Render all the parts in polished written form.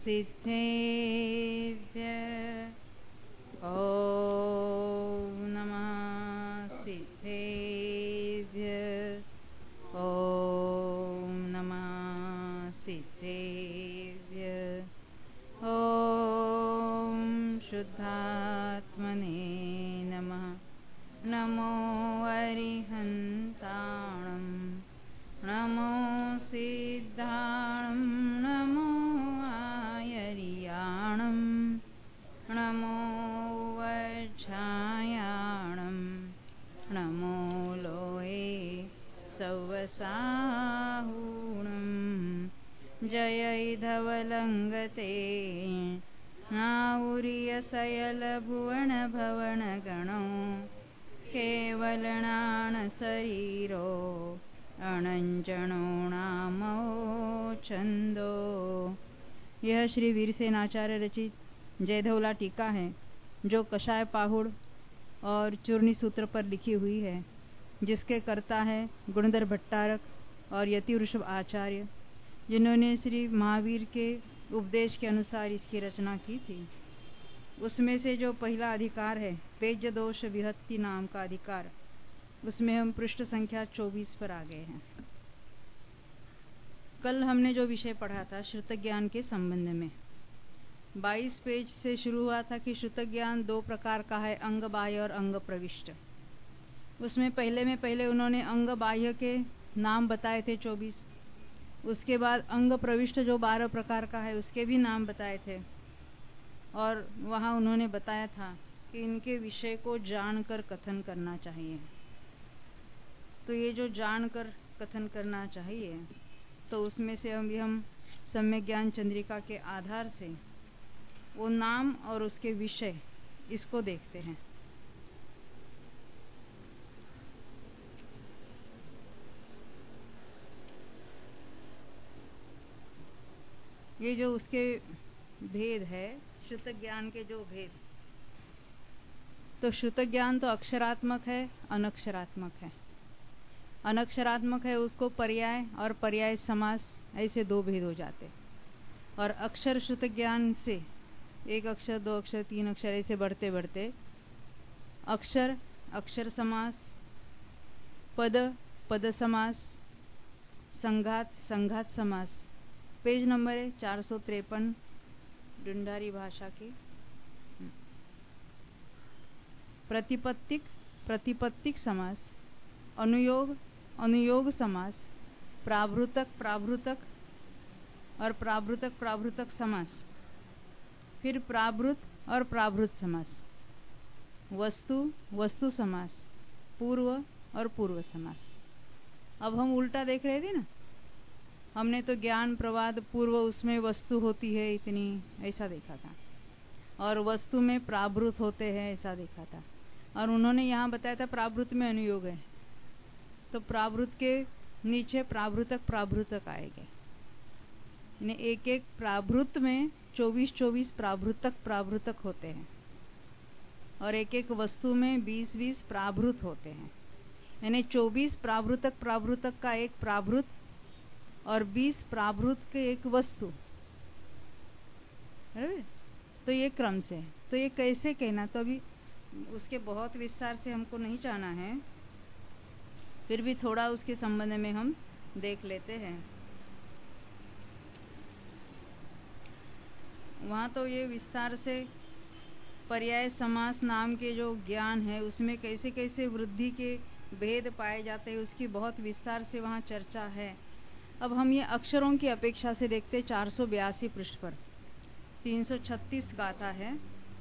ॐ नमः सिद्धेभ्यः ॐ नमः सिद्धेभ्यः ॐ शुद्धात्मने नमः नमो अरिहन्ताणं नमो सिद्धाणं नमो आयर्याणं नमो वज्रायाणं नमो लोये सवसाहूणं जयैधवलङ्गते नाउर्यशयलभुवनभवनगणो केवलनानशरीरो अनंजनो नामो छंदो। यह श्री वीरसेन आचार्य रचित जयधवला टीका है जो कषाय पाहुड़ और चूर्णी सूत्र पर लिखी हुई है, जिसके कर्ता है गुणधर भट्टारक और यति वृषभ आचार्य, जिन्होंने श्री महावीर के उपदेश के अनुसार इसकी रचना की थी। उसमें से जो पहला अधिकार है पेज्य दोष विहत्ति नाम का अधिकार, उसमें हम पृष्ठ संख्या 24 पर आ गए हैं। कल हमने जो विषय पढ़ा था श्रुत ज्ञान के संबंध में 22 पेज से शुरू हुआ था कि श्रुत ज्ञान दो प्रकार का है, अंग बाह्य और अंग प्रविष्ट। उसमें पहले उन्होंने अंग बाह्य के नाम बताए थे 24, उसके बाद अंग प्रविष्ट जो 12 प्रकार का है उसके भी नाम बताए थे, और वहाँ उन्होंने बताया था कि इनके विषय को जानकर कथन करना चाहिए। तो ये जो जानकर कथन करना चाहिए, तो उसमें से हम सम्यक ज्ञान चंद्रिका के आधार से वो नाम और उसके विषय इसको देखते हैं। ये जो उसके भेद है, श्रुत ज्ञान के जो भेद, तो श्रुत ज्ञान तो अक्षरात्मक है, अनक्षरात्मक है। अनक्षरात्मक है उसको पर्याय और पर्याय समास ऐसे दो भेद हो जाते, और अक्षर श्रुत ज्ञान से एक अक्षर, दो अक्षर, तीन अक्षर ऐसे बढ़ते बढ़ते अक्षर, अक्षर समास, पद, पद समास, संघात, संघात समास। पेज नंबर है 453 ढूंढारी भाषा की। प्रतिपत्तिक, प्रतिपत्तिक समास, अनुयोग, अनुयोग समास, प्राभृतक, प्राभृतक और प्राभृतक, प्राभृतक समास, फिर प्राभृत और प्राभृत समास, वस्तु, वस्तु समास, पूर्व और पूर्व समास। अब हम उल्टा देख रहे थे ना, हमने तो ज्ञान प्रवाद पूर्व उसमें वस्तु होती है इतनी, ऐसा देखा था, और वस्तु में प्राभृत होते हैं ऐसा देखा था, और उन्होंने यहाँ बताया था प्राभृत में अनुयोग है, तो प्राभृत के नीचे प्राभृतक, प्राभृतक आएंगे। एक एक प्राभृत में 24-24 प्राभृतक, प्राभृतक होते हैं, और एक एक वस्तु में 20-20 प्राभृत होते हैं। यानी 24 प्राभृतक, प्राभृतक का एक प्राभृत और 20 प्राभृत के एक वस्तु। तो ये क्रम से, तो ये कैसे कहना, तो अभी उसके बहुत विस्तार से हमको नहीं जाना है, फिर भी थोड़ा उसके संबंध में हम देख लेते हैं। वहाँ तो ये विस्तार से पर्याय समास नाम के जो ज्ञान है उसमें कैसे कैसे वृद्धि के भेद पाए जाते हैं उसकी बहुत विस्तार से वहाँ चर्चा है। अब हम ये अक्षरों की अपेक्षा से देखते 482 पृष्ठ पर 336 गाथा है।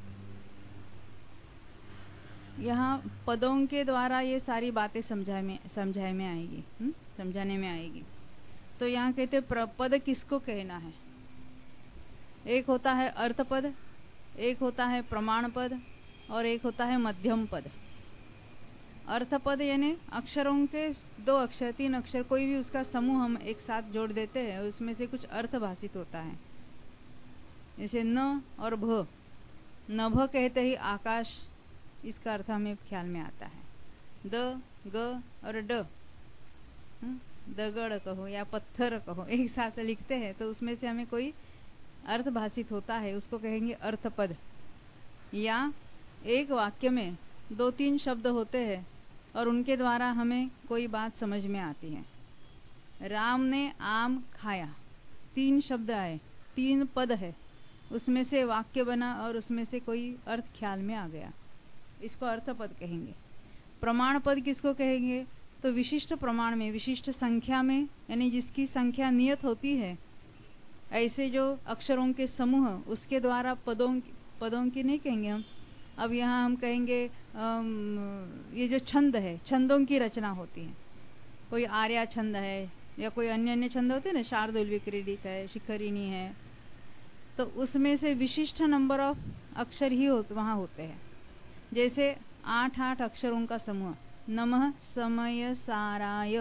यहाँ पदों के द्वारा ये सारी बातें समझाने में आएगी। तो यहाँ कहते प्रपद किसको कहना है, एक होता है अर्थ पद, एक होता है प्रमाण पद, और एक होता है मध्यम पद। अर्थ पद यानी अक्षरों के 2 अक्षर 3 अक्षर कोई भी उसका समूह हम एक साथ जोड़ देते हैं, उसमें से कुछ अर्थ भाषित होता है। जैसे न और भ, नभ कहते ही आकाश, इसका अर्थ हमें ख्याल में आता है। द, ग और ड, दगड़ कहो या पत्थर कहो, एक साथ लिखते हैं तो उसमें से हमें कोई अर्थ भाषित होता है उसको कहेंगे अर्थपद। या एक वाक्य में 2-3 शब्द होते हैं और उनके द्वारा हमें कोई बात समझ में आती है। राम ने आम खाया, 3 शब्द आए, 3 पद है, उसमें से वाक्य बना और उसमें से कोई अर्थ ख्याल में आ गया, इसको अर्थपद कहेंगे। प्रमाण पद किसको कहेंगे? तो विशिष्ट प्रमाण में, विशिष्ट संख्या में, यानी जिसकी संख्या नियत होती है, ऐसे जो अक्षरों के समूह, उसके द्वारा पदों की नहीं कहेंगे हम। अब यहाँ हम कहेंगे ये जो छंद है, छंदों की रचना होती है। कोई आर्या छंद है या कोई अन्य छंद होते हैं ना, शार्दुल विक्रीडित है, शिखरिणी है, तो उसमें से विशिष्ट नंबर ऑफ अक्षर ही वहाँ होते हैं। जैसे 8 अक्षरों का समूह, नमः समय साराय,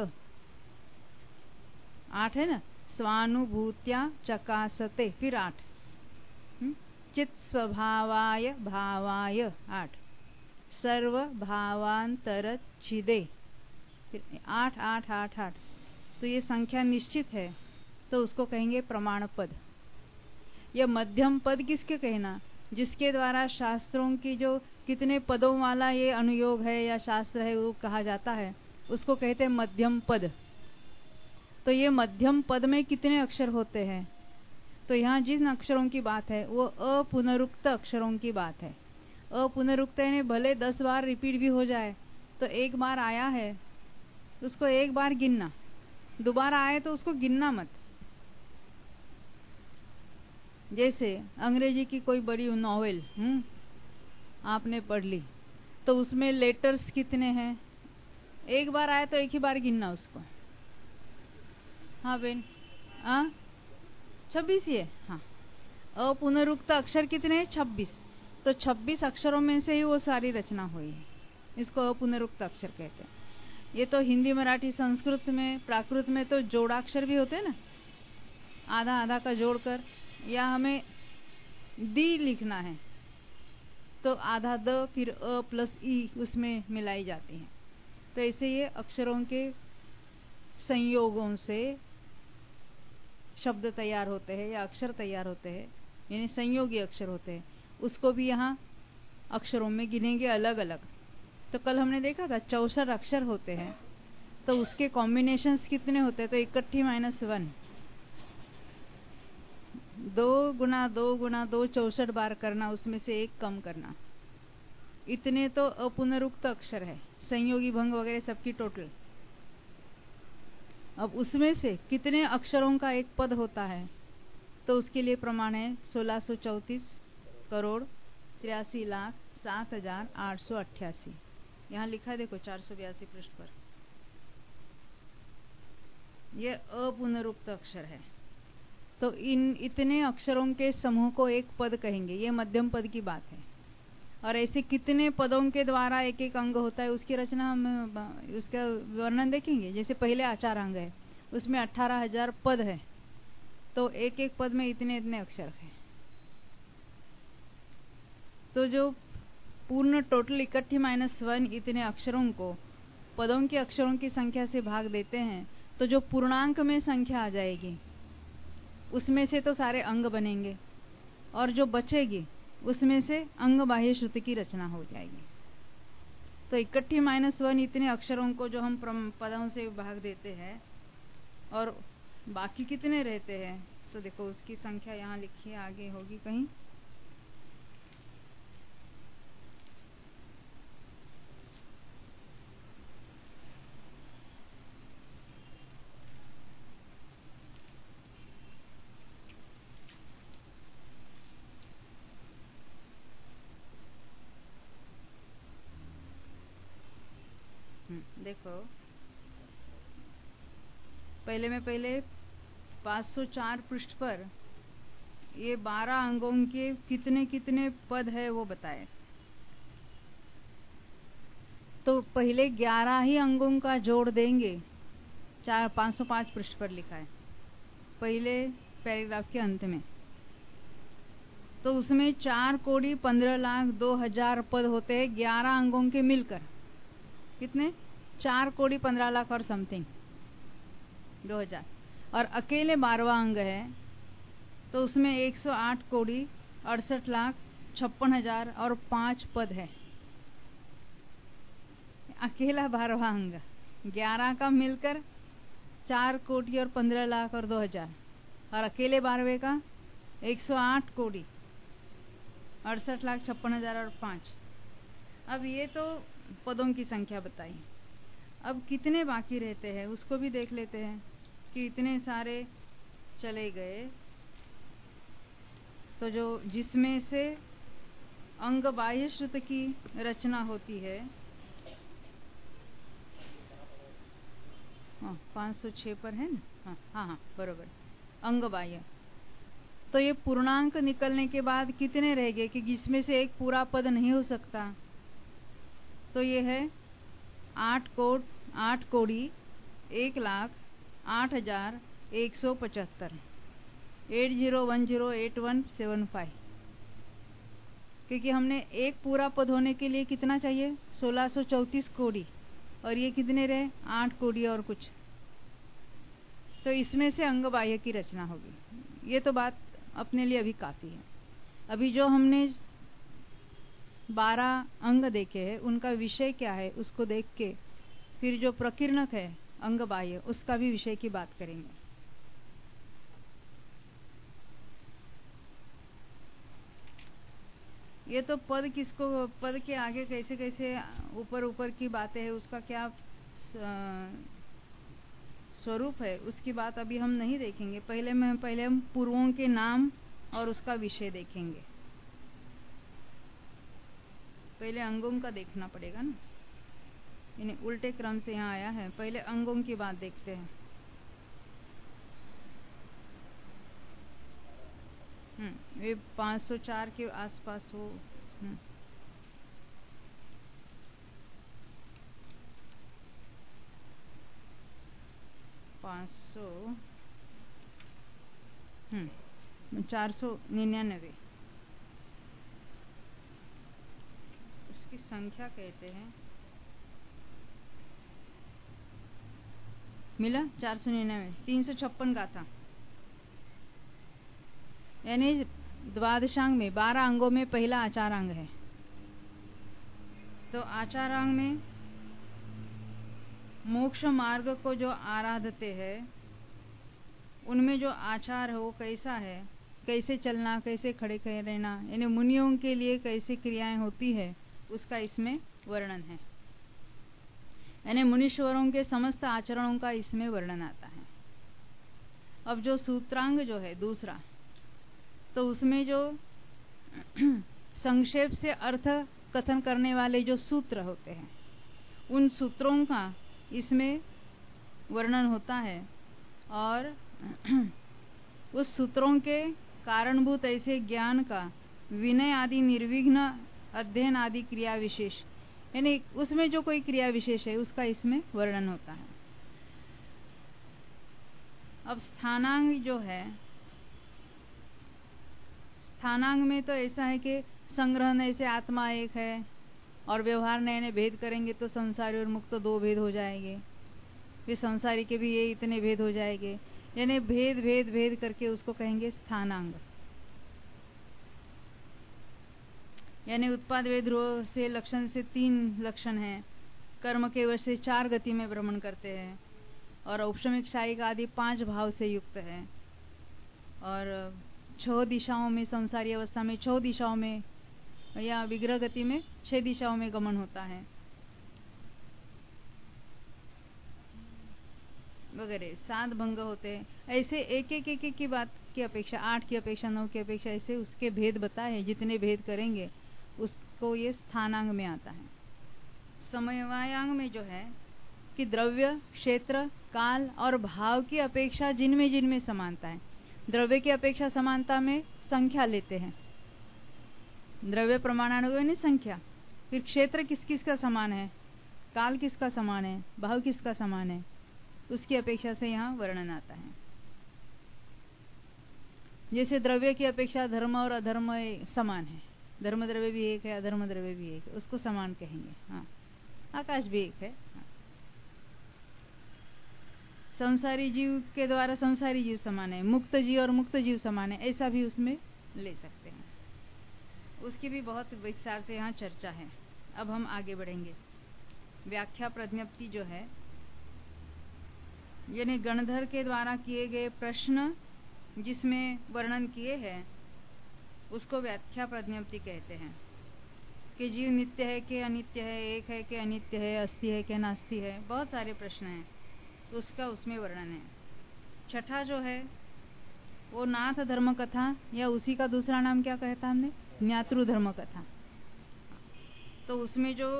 8 है ना, स्वानुभूत्या चकासते, फिर 8, चित स्वभावाय भावाय 8, सर्व भावांतर छिदे, फिर 8 8 8 8। तो ये संख्या निश्चित है तो उसको कहेंगे प्रमाण पद। यह मध्यम पद किसके कहना? जिसके द्वारा शास्त्रों की जो कितने पदों वाला ये अनुयोग है या शास्त्र है वो कहा जाता है, उसको कहते हैं मध्यम पद। तो ये मध्यम पद में कितने अक्षर होते हैं? तो यहाँ जिन अक्षरों की बात है वो अपुनरुक्त अक्षरों की बात है। अपुनरुक्त यानी भले 10 बार रिपीट भी हो जाए तो एक बार आया है उसको एक बार गिनना, दोबारा आए तो उसको गिनना मत। जैसे अंग्रेजी की कोई बड़ी नॉवेल आपने पढ़ ली तो उसमें लेटर्स कितने हैं, एक बार आए तो एक ही बार गिनना उसको। हाँ बेन, 26 ही है। हाँ, अपुनरुक्त अक्षर कितने हैं? 26। तो 26 अक्षरों में से ही वो सारी रचना हुई है, इसको अपुनरुक्त अक्षर कहते हैं। ये तो हिंदी, मराठी, संस्कृत में, प्राकृत में तो जोड़ाक्षर भी होते हैं ना, आधा आधा का जोड़कर, या हमें दी लिखना है तो आधा द फिर अ प्लस ई उसमें मिलाई जाती है। तो ऐसे ये अक्षरों के संयोगों से शब्द तैयार होते हैं या अक्षर तैयार होते हैं, यानी संयोगी अक्षर होते हैं। उसको भी यहाँ अक्षरों में गिनेंगे अलग अलग। तो कल हमने देखा था 64 अक्षर होते हैं, तो उसके कॉम्बिनेशंस कितने होते हैं? तो 61 - 1, 2 गुना 2 गुना 2 64 बार करना, उसमें से एक कम करना। इतने तो अपुनरुक्त अक्षर है, संयोगी भंग वगैरह सबकी टोटल। अब उसमें से कितने अक्षरों का एक पद होता है? तो उसके लिए प्रमाण है 1634 करोड़ 83 लाख 7,888। यहाँ लिखा है देखो 482 पृष्ठ पर। यह अपुनरुक्त अक्षर है। तो इतने अक्षरों के समूह को एक पद कहेंगे। ये मध्यम पद की बात है। और ऐसे कितने पदों के द्वारा एक एक अंग होता है उसकी रचना हम उसका वर्णन देखेंगे। जैसे पहले आचार अंग है, उसमें 18,000 पद है, तो एक एक पद में इतने इतने अक्षर हैं। तो जो पूर्ण टोटल 61 - 1 इतने अक्षरों को पदों के अक्षरों की संख्या से भाग देते हैं, तो जो पूर्णांक में संख्या आ जाएगी उसमें से तो सारे अंग बनेंगे, और जो बचेगी उसमें से अंग बाह्य श्रुति की रचना हो जाएगी। तो 61 - 1 इतने अक्षरों को जो हम पदों से भाग देते हैं, और बाकी कितने रहते हैं तो देखो उसकी संख्या यहाँ लिखी है, आगे होगी कहीं। देखो पहले 504 पृष्ठ पर ये 12 अंगों के कितने कितने पद है वो बताए। तो पहले 11 ही अंगों का जोड़ देंगे, 505 पृष्ठ पर लिखा है पहले पैराग्राफ के अंत में। तो उसमें 4,15,02,000 पद होते हैं 11 अंगों के मिलकर। कितने? 4,15,00,000 और समथिंग 2,000। और अकेले 12वां अंग है तो उसमें 108 कोड़ी 68,56,000 और 5 पद है। अकेला 12वां अंग 11 का मिलकर 4 कोटी और 15 लाख और 2,000, और अकेले 12वें का 108 कोड़ी 68,56,000 और 5। अब ये तो पदों की संख्या बताई। अब कितने बाकी रहते हैं उसको भी देख लेते हैं कि इतने सारे चले गए, तो जो जिसमें से अंग बाह्य श्रुत की रचना होती है, 506 पर है ना। हाँ बरोबर, अंग बाह्य। तो ये पूर्णांक निकलने के बाद कितने रह गए कि जिसमें से एक पूरा पद नहीं हो सकता, तो ये है 8 कोड़ी 1,08,175 80108175, क्योंकि हमने एक पूरा पद होने के लिए कितना चाहिए 1634 कोड़ी, और ये कितने रहे 8 कोड़ी और कुछ। तो इसमें से अंग बाह्य की रचना होगी। ये तो बात अपने लिए अभी काफी है। अभी जो हमने 12 अंग देखे हैं उनका विषय क्या है उसको देख के फिर जो प्रकीर्णक है अंग बाह्य उसका भी विषय की बात करेंगे। ये तो पद किसको, पद के आगे कैसे कैसे ऊपर की बातें हैं उसका क्या स्वरूप है उसकी बात अभी हम नहीं देखेंगे। पहले हम पूर्वों के नाम और उसका विषय देखेंगे। पहले अंगों का देखना पड़ेगा ना, यानी उल्टे क्रम से यहाँ आया है। पहले अंगों की बात देखते हैं। ये 504 के आसपास हो। 499 उसकी संख्या कहते हैं। मिला 499 356 गाथा, यानी द्वादशांग में 12 अंगों में पहला आचारांग है। तो आचारांग में मोक्ष मार्ग को जो आराधते हैं उनमें जो आचार है वो कैसा है, कैसे चलना, कैसे खड़े रहना, यानी मुनियों के लिए कैसी क्रियाएं होती है उसका इसमें वर्णन है। यानी मुनीश्वरों के समस्त आचरणों का इसमें वर्णन आता है। अब जो सूत्रांग जो है दूसरा, तो उसमें जो संक्षेप से अर्थ कथन करने वाले जो सूत्र होते हैं उन सूत्रों का इसमें वर्णन होता है, और उस सूत्रों के कारणभूत ऐसे ज्ञान का विनय आदि निर्विघ्न अध्ययन आदि क्रिया विशेष, यानी उसमें जो कोई क्रिया विशेष है उसका इसमें वर्णन होता है। अब स्थानांग जो है, स्थानांग में तो ऐसा है कि संग्रहण ऐसे आत्मा एक है और व्यवहार नए नए भेद करेंगे तो संसारी और मुक्त 2 भेद हो जाएंगे, फिर संसारी के भी ये इतने भेद हो जाएंगे, यानी भेद भेद भेद करके उसको कहेंगे स्थानांग। यानी उत्पाद वे ध्रुव से लक्षण से 3 लक्षण हैं, कर्म के वश से 4 गति में भ्रमण करते हैं, और औपशमिक शायिक आदि 5 भाव से युक्त है, और 6 दिशाओं में संसारी अवस्था में 6 दिशाओं में या विग्रह गति में 6 दिशाओं में गमन होता है वगैरह, 7 भंग होते हैं। ऐसे एक की बात की अपेक्षा 8 की अपेक्षा 9 की अपेक्षा ऐसे उसके भेद बताए, जितने भेद करेंगे उसको ये स्थानांग में आता है। समवायांग में जो है कि द्रव्य, क्षेत्र, काल और भाव की अपेक्षा जिनमें जिनमें समानता है, द्रव्य की अपेक्षा समानता में संख्या लेते हैं, द्रव्य प्रमाणानुग यानी संख्या। फिर क्षेत्र किस किस का समान है, काल किसका समान है, भाव किसका समान है, उसकी अपेक्षा से यहाँ वर्णन आता है। जैसे द्रव्य की अपेक्षा धर्म और अधर्म समान है, धर्म द्रव्य भी एक है, अधर्म द्रव्य भी एक है, उसको समान कहेंगे। हाँ, आकाश भी एक है। हाँ। संसारी जीव के द्वारा संसारी जीव समान है, मुक्त जीव और मुक्त जीव समान है, ऐसा भी उसमें ले सकते हैं। उसकी भी बहुत विस्तार से यहाँ चर्चा है। अब हम आगे बढ़ेंगे। व्याख्या प्रज्ञप्ति जो है, यानी गणधर के द्वारा किए गए प्रश्न जिसमें वर्णन किए हैं उसको व्याख्या प्रज्ञप्ति कहते हैं कि जीव नित्य है कि अनित्य है, एक है कि अनित्य है, अस्थि है कि नास्ति है, बहुत सारे प्रश्न हैं, तो उसका उसमें वर्णन है। छठा जो है वो नाथ धर्म कथा, या उसी का दूसरा नाम क्या कहता हमने, ज्ञातृ धर्म कथा। तो उसमें जो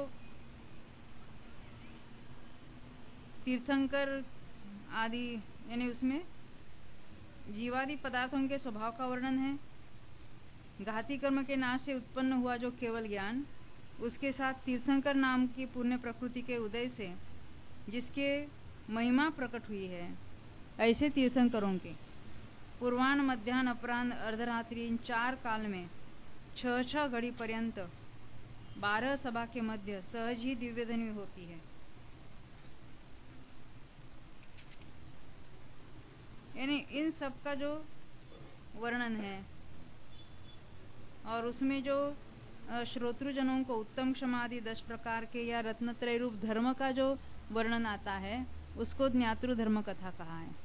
तीर्थंकर आदि यानी उसमें जीवादि पदार्थों के स्वभाव का वर्णन है, घाती कर्म के नाश से उत्पन्न हुआ जो केवल ज्ञान, उसके साथ तीर्थंकर नाम की पुण्य प्रकृति के उदय से जिसके महिमा प्रकट हुई है, ऐसे तीर्थंकरों के पूर्वाह्न मध्याह्न अपराह्न अर्धरात्रि इन 4 काल में 6 घड़ी पर्यंत 12 सभा के मध्य सहज ही दिव्यध्वनि होती है। यानी इन सब का जो वर्णन है और उसमें जो श्रोतृजनों को उत्तम क्षमादि 10 प्रकार के या रत्नत्रय रूप धर्म का जो वर्णन आता है उसको ज्ञातृ धर्म कथा कहा है।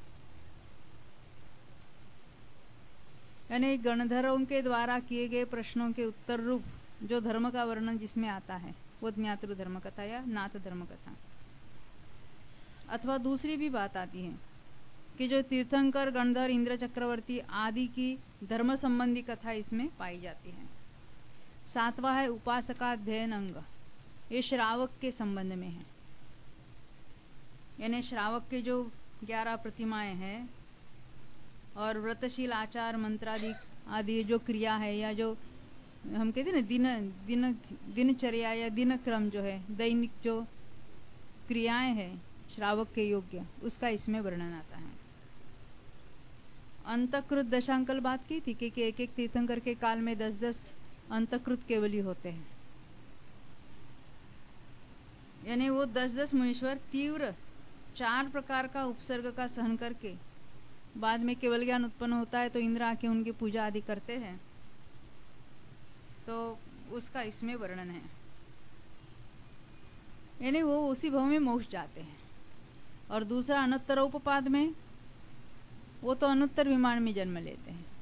यानी गणधरों के द्वारा किए गए प्रश्नों के उत्तर रूप जो धर्म का वर्णन जिसमें आता है वो ज्ञातृ धर्म कथा या नाथ धर्म कथा। अथवा दूसरी भी बात आती है कि जो तीर्थंकर गणधर इंद्र चक्रवर्ती आदि की धर्म संबंधी कथा इसमें पाई जाती है। 7वां है उपासकाध्ययन अंग, ये श्रावक के संबंध में है। यानी श्रावक के जो 11 प्रतिमाएं हैं और व्रतशील आचार मंत्रादि आदि जो क्रिया है या जो हम कहते हैं ना दिनचर्या या दिनक्रम जो है, दैनिक जो क्रियाएं हैं श्रावक के योग्य, उसका इसमें वर्णन आता है। अंतकृत दशांकल बात की थी कि एक एक तीर्थंकर के काल में 10-10 अंतकृत केवली होते हैं। यानी वो 10-10 मुनीश्वर तीव्र 4 प्रकार का उपसर्ग का सहन करके बाद में केवल ज्ञान उत्पन्न होता है तो इंद्र आके उनकी पूजा आदि करते हैं, तो उसका इसमें वर्णन है। यानी वो उसी भव में मोक्ष जाते हैं। और दूसरा अनुत्तरोपपाद में वो तो अनुत्तर विमान में जन्म लेते हैं।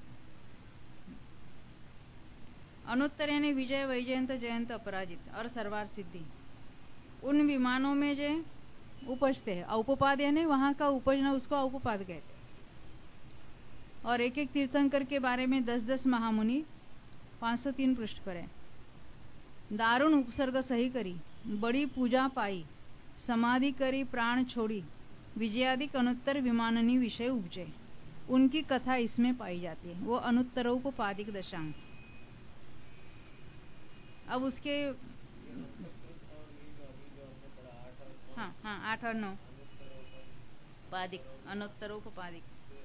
अनुत्तर यानी विजय वैजयंत जयंत अपराजित और सर्वार सिद्धि, उन विमानों में जो उपजते हैं। औपपाद यानी वहां का उपजना, उसको औपपाद कहते हैं। और एक एक तीर्थंकर के बारे में 10-10 महामुनि 503 पृष्ठ पर है। दारुण उपसर्ग सही करी, बड़ी पूजा पाई, समाधि करी प्राण छोड़ी, विजयादिक अनुत्तर विमाननी विषय उपजे, उनकी कथा इसमें पाई जाती है। वो अनुत्तरोपपादिक दशांग। अब उसके हाँ 8 और 9 पादिक, अनुत्तरोपपादिक।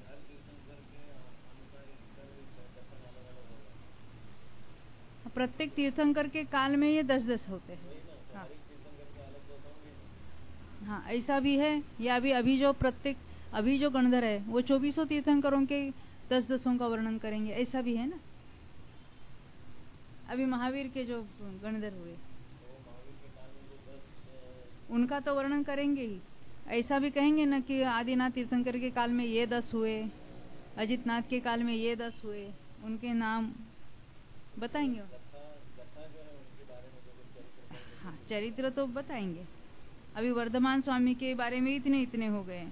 प्रत्येक तीर्थंकर के काल में ये 10-10 होते हैं। हाँ हाँ, ऐसा भी है। या अभी जो गणधर है वो 2400 तीर्थंकरों के 10-10 का वर्णन करेंगे, ऐसा भी है ना। अभी महावीर के जो गणधर हुए उनका तो वर्णन करेंगे ही। ऐसा भी कहेंगे ना कि आदिनाथ तीर्थंकर के काल में ये 10 हुए, अजितनाथ के काल में ये 10 हुए, उनके नाम बताएंगे। हाँ, चरित्र तो बताएंगे। अभी वर्धमान स्वामी के बारे में इतने हो गए।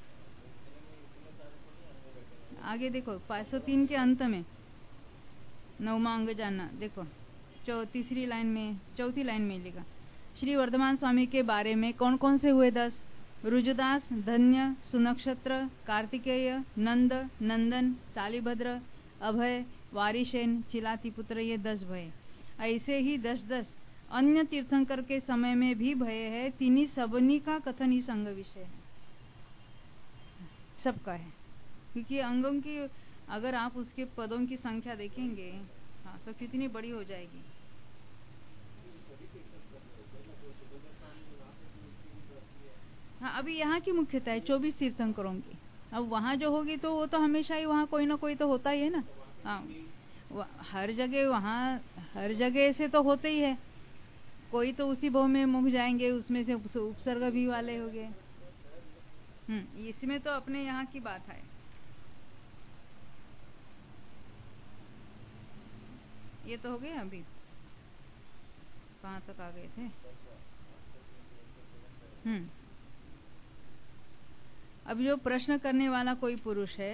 आगे देखो 503 के अंत में 9वां अंग जानना, देखो चौथी लाइन में लिखा, श्री वर्धमान स्वामी के बारे में कौन कौन से हुए 10? रुजदास, धन्य, सुनक्षत्र, कार्तिकेय, नंद, नंदन, शालिभद्र, अभय, वारिशेन, चिलातिपुत्र, ये 10 भय। ऐसे ही 10-10 अन्य तीर्थंकर के समय में भी भय है। तिन्हीं सबनी का कथन इस अंग विषय है, सबका है। क्योंकि अंगों की अगर आप उसके पदों की संख्या देखेंगे हाँ तो कितनी बड़ी हो जाएगी। हाँ, अभी यहाँ की मुख्यता है 24 तीर्थंकरों की। अब वहाँ जो होगी तो वो तो हमेशा ही वहाँ कोई ना कोई तो होता ही है ना। हाँ, हर जगह वहाँ हर जगह से तो होते ही है, कोई तो उसी भाव में मुख जाएंगे, उसमें से उपसर्ग भी वाले हो गए। इसमें तो अपने यहाँ की बात है। ये तो हो गया। अभी कहाँ तक आ गए थे? अब जो प्रश्न करने वाला कोई पुरुष है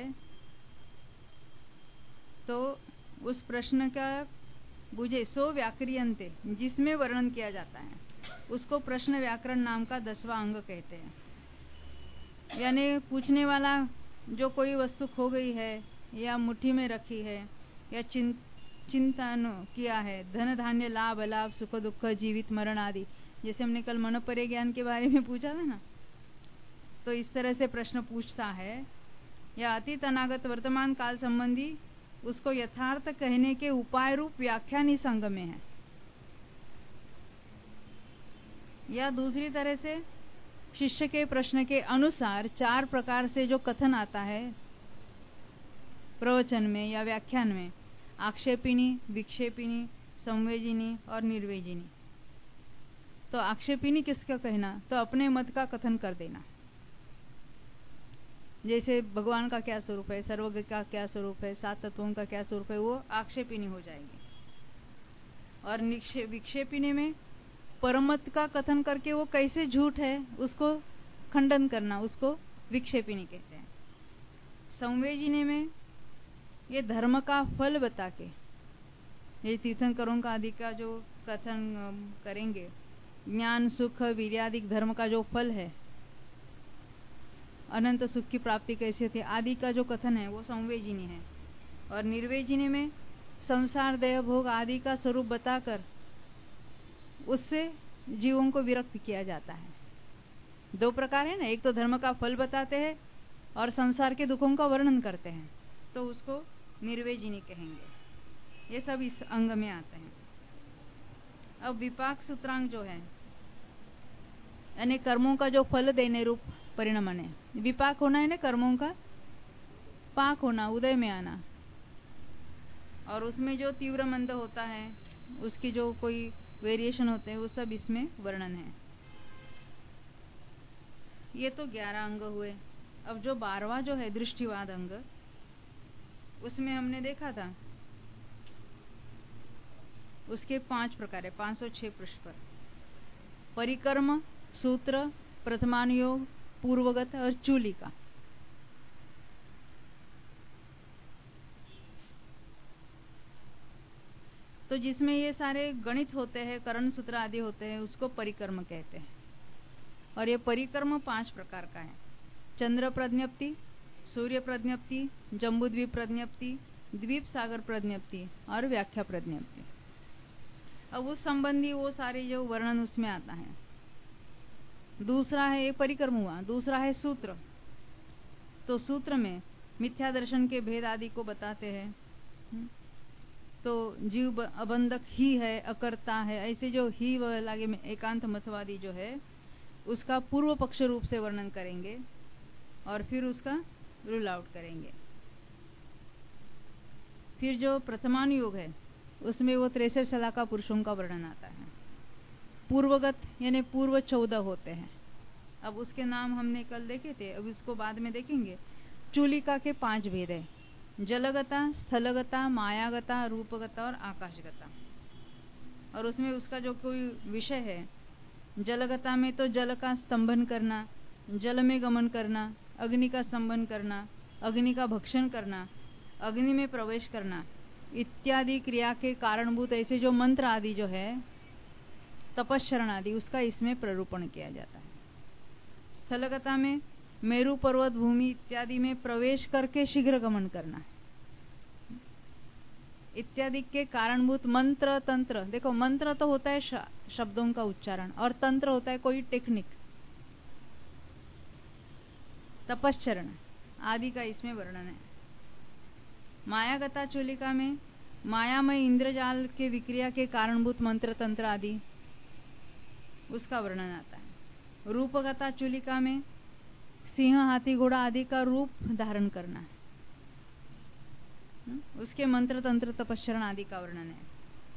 तो उस प्रश्न का बुझे सो व्याक्रियंते, जिसमें वर्णन किया जाता है, उसको प्रश्न व्याकरण नाम का 10वां अंग कहते हैं। यानी पूछने वाला जो कोई वस्तु खो गई है या मुट्ठी में रखी है या चिंतन किया है, धन धान्य लाभ अलाभ सुख दुख जीवित मरण आदि, जैसे हमने कल मनोपर्य ज्ञान के बारे में पूछा था ना, तो इस तरह से प्रश्न पूछता है, या अतीत अनागत वर्तमान काल संबंधी उसको यथार्थ कहने के उपाय रूप व्याख्यान इस अंग में है। या दूसरी तरह से शिष्य के प्रश्न के अनुसार 4 प्रकार से जो कथन आता है प्रवचन में या व्याख्यान में, आक्षेपिणी, विक्षेपिणी, संवेदिनी और निर्वेदिनी। तो आक्षेपिणी किसका कहना? तो अपने मत का कथन कर देना, जैसे भगवान का क्या स्वरूप है, सर्वज्ञ का क्या स्वरूप है, 7 तत्वों का क्या स्वरूप है, वो आक्षेपिणी हो जाएगी। और विक्षेपिणी में परमत का कथन करके वो कैसे झूठ है उसको खंडन करना, उसको विक्षेपिणी कहते हैं। संवेदिनी में ये धर्म का फल बता के, ये तीर्थंकरों का आदि का जो कथन करेंगे, ज्ञान सुख वीर्यादिक धर्म का जो फल है, अनंत सुख की प्राप्ति कैसी होती है आदि का जो कथन है वो संवेदिनी है। और निर्वेदिनी में संसार देह भोग आदि का स्वरूप बताकर उससे जीवों को विरक्त किया जाता है। 2 प्रकार है ना, एक तो धर्म का फल बताते हैं और संसार के दुखों का वर्णन करते हैं, तो उसको निर्वेदिनी कहेंगे। ये सब इस अंग में आते हैं। अब विपाक सूत्रांग जो है, यानी कर्मों का जो फल देने रूप परिणमन है। विपाक होना है ना, कर्मों का पाक होना, उदय में आना, और उसमें जो तीव्र मंद होता है, उसकी जो कोई वेरिएशन होते हैं, वो सब इसमें वर्णन है। ये तो 11 अंग हुए। अब जो 12वां जो है दृष्टिवाद अंग, उसमें हमने देखा था उसके 5 प्रकार है, 506 पृष्ठ पर। परिकर्म, सूत्र, प्रथमानुयोग, पूर्वगत और चूलिका। तो जिसमें ये सारे गणित होते हैं, करण सूत्र आदि होते हैं, उसको परिकर्म कहते हैं। और ये परिकर्म 5 प्रकार का है। चंद्र प्रज्ञप्ति, सूर्य प्रज्ञप्ति, जम्बूद्वीप प्रज्ञप्ति, द्वीप सागर प्रज्ञप्ति और व्याख्या प्रज्ञप्ति। अब उस संबंधी वो सारे जो वर्णन उसमें आता है। दूसरा है ये परिकर्म हुआ। दूसरा है सूत्र। तो सूत्र में मिथ्या दर्शन के भेद आदि को बताते हैं। तो जीव अबंधक ही है, अकर्ता है, ऐसे जो ही व लागे में एकांत मतवादी जो है उसका पूर्व पक्ष रूप से वर्णन करेंगे और फिर उसका रूल आउट करेंगे। फिर जो प्रथमानुयोग है उसमें वो 63 शलाका पुरुषों का वर्णन आता है। पूर्वगत यानी पूर्व 14 होते हैं। अब उसके नाम हमने कल देखे थे, अब इसको बाद में देखेंगे। चूलिका के 5 भेद है, जलगता, स्थलगता, मायागता, रूपगता और आकाशगता। और उसमें उसका जो कोई विषय है, जलगता में तो जल का स्तंभन करना, जल में गमन करना, अग्नि का स्तंभन करना, अग्नि का भक्षण करना, अग्नि में प्रवेश करना इत्यादि क्रिया के कारणभूत ऐसे जो मंत्र आदि जो है, तपस्चरण आदि, उसका इसमें प्ररूपण किया जाता है। स्थलगता में मेरु पर्वत भूमि इत्यादि में प्रवेश करके शीघ्र गमन करना इत्यादि के कारणभूत मंत्र तंत्र। देखो, मंत्र तो होता है शब्दों का उच्चारण, और तंत्र होता है कोई टेक्निक, तपस्चरण आदि का इसमें वर्णन है। मायागता चूलिका में मायामय इंद्रजाल के विक्रिया के कारणभूत मंत्र तंत्र आदि उसका वर्णन आता है। रूपगता चूलिका में सिंह, हाथी, घोड़ा आदि का रूप धारण करना है। उसके मंत्र, तंत्र, तपस्चरण आदि का वर्णन है।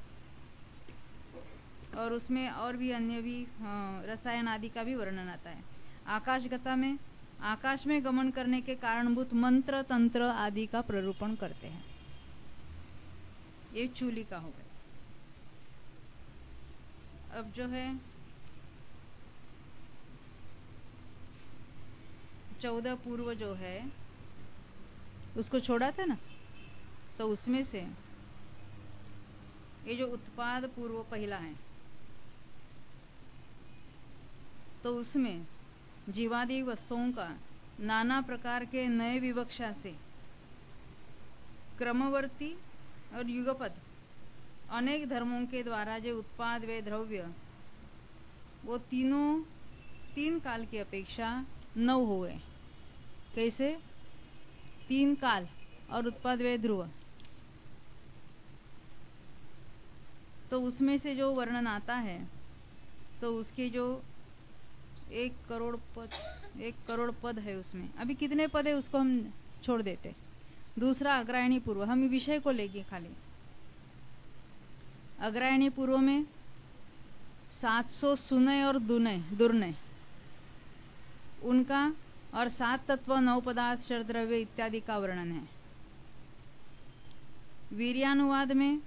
और उसमें और भी अन्य भी रसायन आदि का भी वर्णन आता है। आकाशगता में आकाश में गमन करने के कारणभूत मंत्र, तंत्र आदि का प्ररूपण करते हैं। ये चूलिका हो गई। अब जो है 14 पूर्व जो है उसको छोड़ा था ना, तो उसमें से ये जो उत्पाद पूर्व पहला है, तो उसमें जीवादि वस्तुओं का नाना प्रकार के नए विवक्षा से क्रमवर्ती और युगपद अनेक धर्मों के द्वारा जो उत्पाद वे द्रव्य वो तीनों तीन काल की अपेक्षा 9 हुए। कैसे? 3 काल और उत्पाद वे ध्रुव। तो उसमें से जो वर्णन आता है, तो उसके जो 1 करोड़ पद है उसमें, अभी कितने पद है उसको हम छोड़ देते। दूसरा अग्रायणी पूर्व, हम विषय को लेंगे खाली। अग्रायणी पूर्व में 700 सुनय और दुर्नय उनका और 7 तत्व 9 पदार्थ क्षर द्रव्य इत्यादि का वर्णन है। वीर्यानुवाद में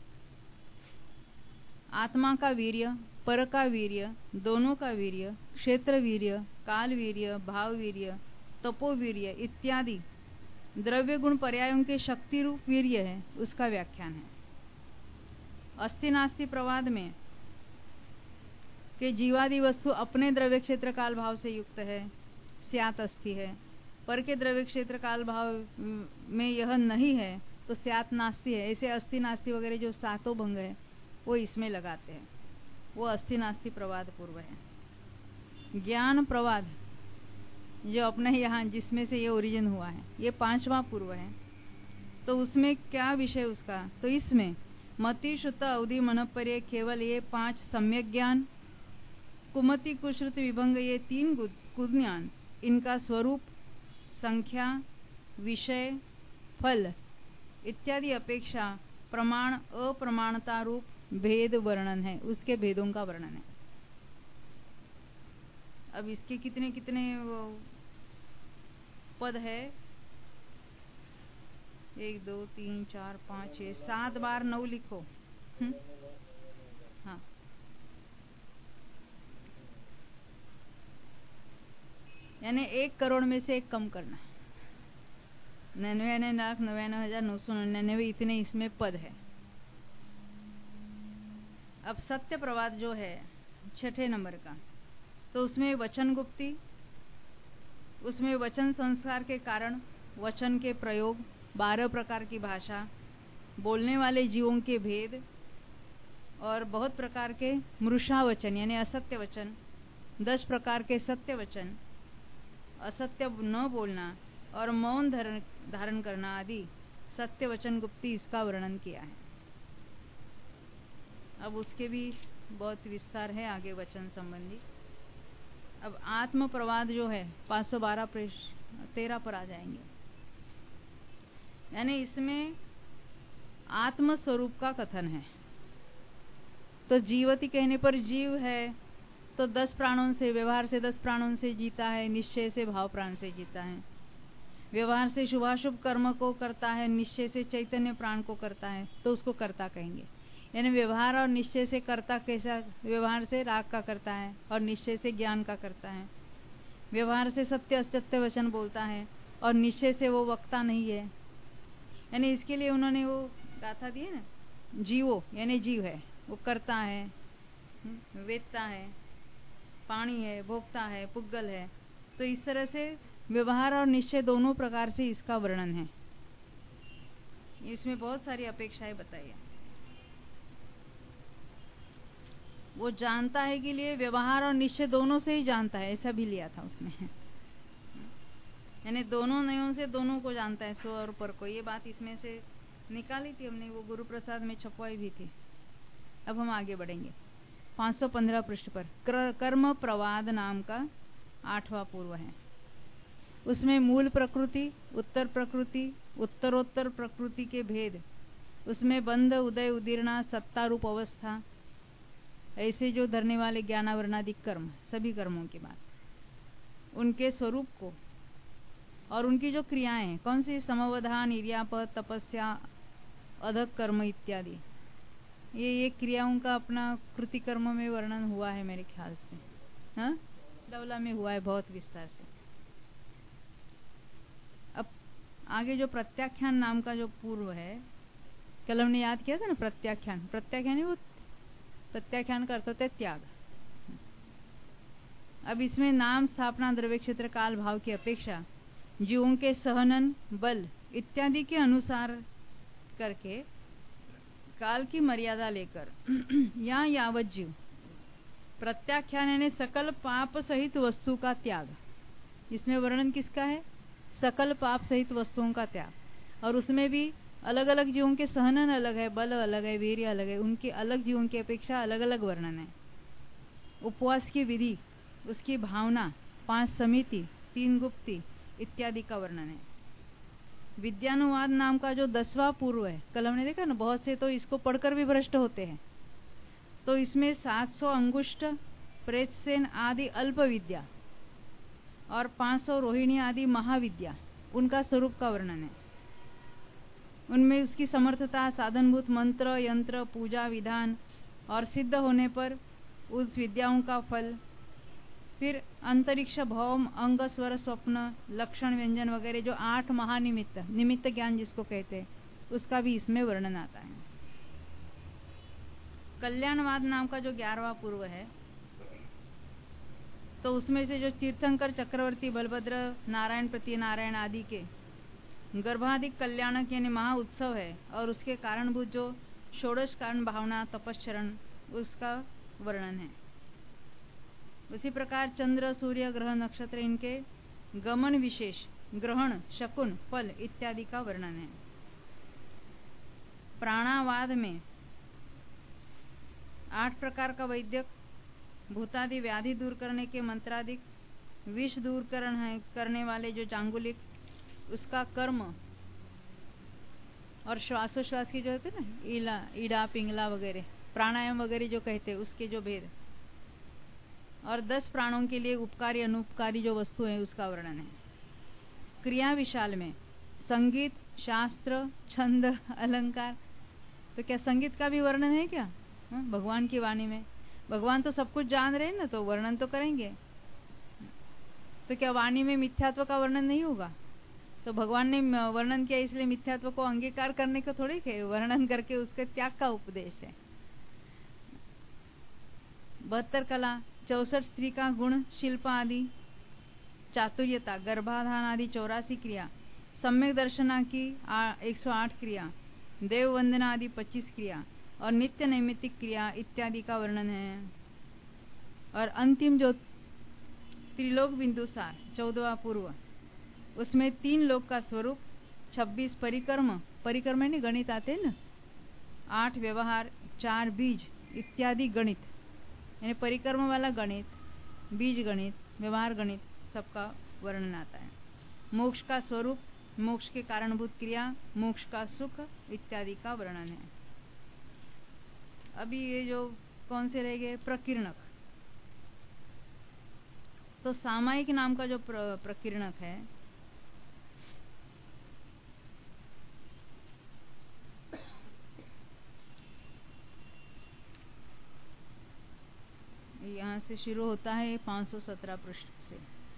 आत्मा का वीर्य, पर का वीर्य, दोनों का वीर्य, क्षेत्र वीर्य, काल वीर्य, भाव वीर्य, तपो वीर्य इत्यादि द्रव्य गुण पर्यायों के शक्ति रूप वीर्य है, उसका व्याख्यान है। अस्ति नास्ति प्रवाद में कि जीवादि वस्तु अपने द्रव्य क्षेत्र काल भाव से युक्त है, स्यात् अस्ति है। पर के द्रव्य क्षेत्र काल भाव में यह नहीं है तो स्यात् नास्ति है। ऐसे अस्ति नास्ति वगैरह जो सातों भंग है वो इसमें लगाते हैं, वो अस्ति नास्ति प्रवाद पूर्व है। ज्ञान प्रवाद जो अपने यहाँ जिसमें से ये ओरिजिन हुआ है, ये 5वां पूर्व है। तो उसमें क्या विषय उसका? तो इसमें मति, श्रुत, अवधि, मनपर्य केवल ये 5 सम्यक ज्ञान, कुमति, कुश्रुत, विभंग ये 3 कुज्ञान, इनका स्वरूप, संख्या, विषय, फल इत्यादि अपेक्षा प्रमाण अप्रमाणता रूप भेद वर्णन है, उसके भेदों का वर्णन है। अब इसके कितने कितने पद है? 1 2 3 4 5 6 7 बार 9 लिखो। हाँ, यानी 1 करोड़ में से 1 कम करना है। 99,99,999 इतने इसमें पद है। अब सत्य प्रवाद जो है 6ठे नंबर का, तो उसमें वचन गुप्ती, उसमें वचन संस्कार के कारण वचन के प्रयोग, 12 प्रकार की भाषा, बोलने वाले जीवों के भेद और बहुत प्रकार के मृषा वचन यानी असत्य वचन, 10 प्रकार के सत्य वचन, असत्य न बोलना और मौन धारण करना आदि सत्य वचन गुप्ती, इसका वर्णन किया है। अब उसके भी बहुत विस्तार है आगे वचन संबंधी। अब आत्म प्रवाद जो है 512 पृष्ठ 13 पर आ जाएंगे। यानी इसमें आत्म स्वरूप का कथन है। तो जीवति कहने पर जीव है तो 10 प्राणों से, व्यवहार से 10 प्राणों से जीता है, निश्चय से भाव प्राण से जीता है, व्यवहार से शुभाशुभ कर्म को करता है, निश्चय से चैतन्य प्राण को करता है, तो उसको कर्ता कहेंगे। यानी व्यवहार और निश्चय से कर्ता कैसा? व्यवहार से राग का करता है और निश्चय से ज्ञान का करता है। व्यवहार से सत्य असत्य वचन बोलता है और निश्चय से वो वक्ता नहीं है। यानी इसके लिए उन्होंने वो गाथा दी है ना, जीवो यानी जीव है, वो करता है, वेदता है, पाणी है, भोक्ता है, पुग्गल है। तो इस तरह से व्यवहार और निश्चय दोनों प्रकार से इसका वर्णन है। इसमें बहुत सारी अपेक्षाएं बताई है। वो जानता है के लिए व्यवहार और निश्चय दोनों से ही जानता है, ऐसा भी लिया था उसने। यानी दोनों नयों से दोनों को जानता है, स्व और पर को। ये बात इसमें से निकाली थी हमने, वो गुरु प्रसाद में छपवाई भी थी। अब हम आगे बढ़ेंगे। 515 पृष्ठ पर कर्म प्रवाद नाम का 8वां पूर्व है। उसमें मूल प्रकृति, उत्तर प्रकृति, उत्तरोत्तर प्रकृति के भेद, उसमें बंध, उदय, उदीर्णा, सत्ता रूप अवस्था, ऐसे जो धरने वाले ज्ञानावरणादि कर्म, सभी कर्मों की बात, उनके स्वरूप को और उनकी जो क्रियाएं हैं, कौन सी, समवधान, इर्यापद, तपस्या, अधक कर्म इत्यादि, ये क्रियाओं का अपना कृति कर्म में वर्णन हुआ है मेरे ख्याल से, हाँ, दौला में हुआ है बहुत विस्तार से। अब आगे जो प्रत्याख्यान नाम का जो पूर्व है, कल हमने याद किया था ना, प्रत्याख्यान, प्रत्याख्यान ही वो, प्रत्याख्यान का अर्थ होता है त्याग। अब इसमें नाम, स्थापना, द्रव्य, क्षेत्र, काल, भाव की अपेक्षा जीवों के सहनन, बल इत्यादि के अनुसार करके काल की मर्यादा लेकर या यावत जीव, प्रत्याख्यान यानी सकल पाप सहित वस्तु का त्याग। इसमें वर्णन किसका है, सकल पाप सहित वस्तुओं का त्याग, और उसमें भी अलग अलग जीवों के सहनन अलग है, बल अलग है, वीर्य अलग है, उनके अलग जीवों की अपेक्षा अलग अलग वर्णन है। उपवास की विधि, उसकी भावना, 5 समिति, 3 गुप्ति इत्यादि का वर्णन है। विद्यानुवाद नाम का जो 10वां पूर्व है, कल हमने देखा ना, बहुत से तो इसको पढ़कर भी भ्रष्ट होते हैं। तो इसमें 700 अंगुष्ठ, प्रेतसेन आदि अल्प विद्या और 500 रोहिणी आदि महाविद्या, उनका स्वरूप का वर्णन है। उनमें उसकी समर्थता, साधनभूत मंत्र, यंत्र, पूजा विधान और सिद्ध होने पर उस विद्याओं का फल, फिर अंतरिक्ष, भौम, अंग, स्वर, स्वप्न, लक्षण, व्यंजन वगैरह जो 8 महानिमित्त, निमित्त ज्ञान जिसको कहते हैं, उसका भी इसमें वर्णन आता है। कल्याणवाद नाम का जो 11वां पूर्व है, तो उसमें से जो तीर्थंकर, चक्रवर्ती, बलभद्र, नारायण, प्रतिनारायण आदि के गर्भाधिक कल्याणक यानी महा उत्सव है, और उसके कारणभूत जो षोडश कारण भावना, तपश्चरण, उसका वर्णन है। उसी प्रकार चंद्र, सूर्य, ग्रह, नक्षत्र, इनके गमन विशेष, ग्रहण, शकुन, फल इत्यादि का वर्णन है। प्राणावाद में 8 प्रकार का वैद्यक, भूतादि व्याधि दूर करने के मंत्रादिक, विष दूर करने वाले जो चांगुलिक, उसका कर्म, और श्वासोश्वास की जो होते ना, ईड़ा, पिंगला वगैरह, प्राणायाम वगैरह जो कहते हैं, उसके जो भेद, और 10 प्राणों के लिए उपकारी अनुपकारी जो वस्तु है, उसका वर्णन है। क्रिया विशाल में संगीत, शास्त्र, छंद, अलंकार, तो क्या संगीत का भी वर्णन है क्या? भगवान की वाणी में भगवान तो सब कुछ जान रहे हैं ना, तो वर्णन तो करेंगे। तो क्या वाणी में मिथ्यात्व का वर्णन नहीं होगा? तो भगवान ने वर्णन किया इसलिए मिथ्यात्व को अंगीकार करने को थोड़ी के वर्णन करके उसके त्याग का उपदेश है। 72 कला, 64 स्त्री का गुण, शिल्प आदि, चातुर्यता, गर्भाधान आदि 84 क्रिया, सम्यक दर्शना की 108 क्रिया, देव वंदना आदि 25 क्रिया और नित्य नैमित्तिक क्रिया इत्यादि का वर्णन है। और अंतिम जो त्रिलोक बिंदुसार 14वां पूर्व, उसमें 3 लोक का स्वरूप, 26 परिक्रम, परिक्रम यानी गणित आते हैं ना, 8 व्यवहार, 4 बीज इत्यादि गणित, यानी परिक्रम वाला गणित, बीज गणित, व्यवहार गणित, सबका वर्णन आता है। मोक्ष का स्वरूप, मोक्ष के कारणभूत क्रिया, मोक्ष का सुख इत्यादि का वर्णन है। अभी ये जो कौन से रह गए, प्रकीर्णक। तो सामायिक नाम का जो प्रकीर्णक है, यहाँ से शुरू होता है 517 पृष्ठ से।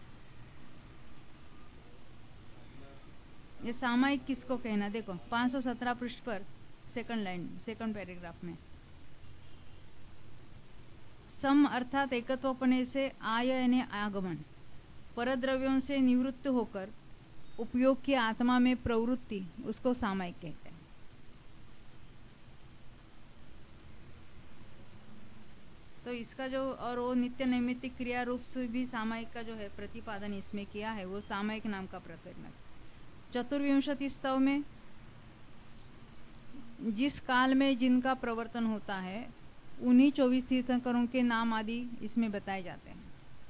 ये सामायिक किसको कहना, देखो 517 पृष्ठ पर सेकंड लाइन, सेकंड पैराग्राफ में, सम अर्थात एकत्वपने से आय यानी आगमन, परद्रव्यों से निवृत्त होकर उपयोग की आत्मा में प्रवृत्ति, उसको सामायिक कहते हैं। तो इसका जो, और वो नित्य नैमित्तिक क्रिया रूप से भी सामायिक का जो है प्रतिपादन इसमें किया है, वो सामायिक नाम का प्रकरण। चतुर्विंशति स्तव में जिस काल में जिनका प्रवर्तन होता है, उन्हीं 24 तीर्थंकरों के नाम आदि इसमें बताए जाते हैं।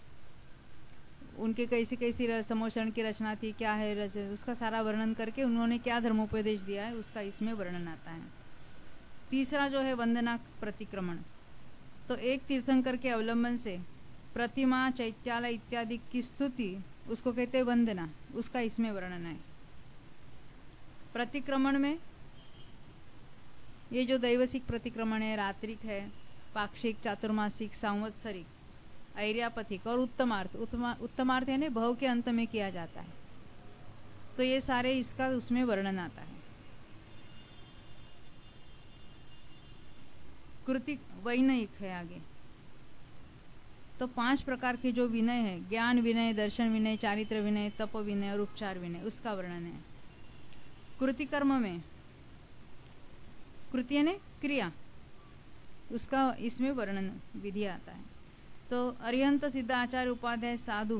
उनके कैसी कैसी समोचरण की रचना थी, क्या है उसका सारा वर्णन करके उन्होंने क्या धर्मोपदेश दिया है उसका इसमें वर्णन आता है। तीसरा जो है वंदना प्रतिक्रमण। तो एक तीर्थंकर के अवलंबन से प्रतिमा, चैत्यालय इत्यादि की स्तुति, उसको कहते हैं वंदना, उसका इसमें वर्णन है। प्रतिक्रमण में ये जो दैवसिक प्रतिक्रमण है, रात्रिक है, पाक्षिक, चातुर्मासिक, सांवत्सरिक, ऐर्यापथिक और उत्तमार्थ। उत्तमार्थ यानी भव के अंत में किया जाता है। तो ये सारे इसका उसमें वर्णन आता है। कृतिक वैनयिक है आगे। तो 5 प्रकार के जो विनय है, ज्ञान विनय, दर्शन विनय, चारित्र विनय, तप विनय और उपचार विनय, उसका वर्णन है। कृति कर्म में, कृति यानी क्रिया, उसका इसमें वर्णन विधि आता है। तो अरिहंत सिद्ध आचार्य उपाध्याय साधु,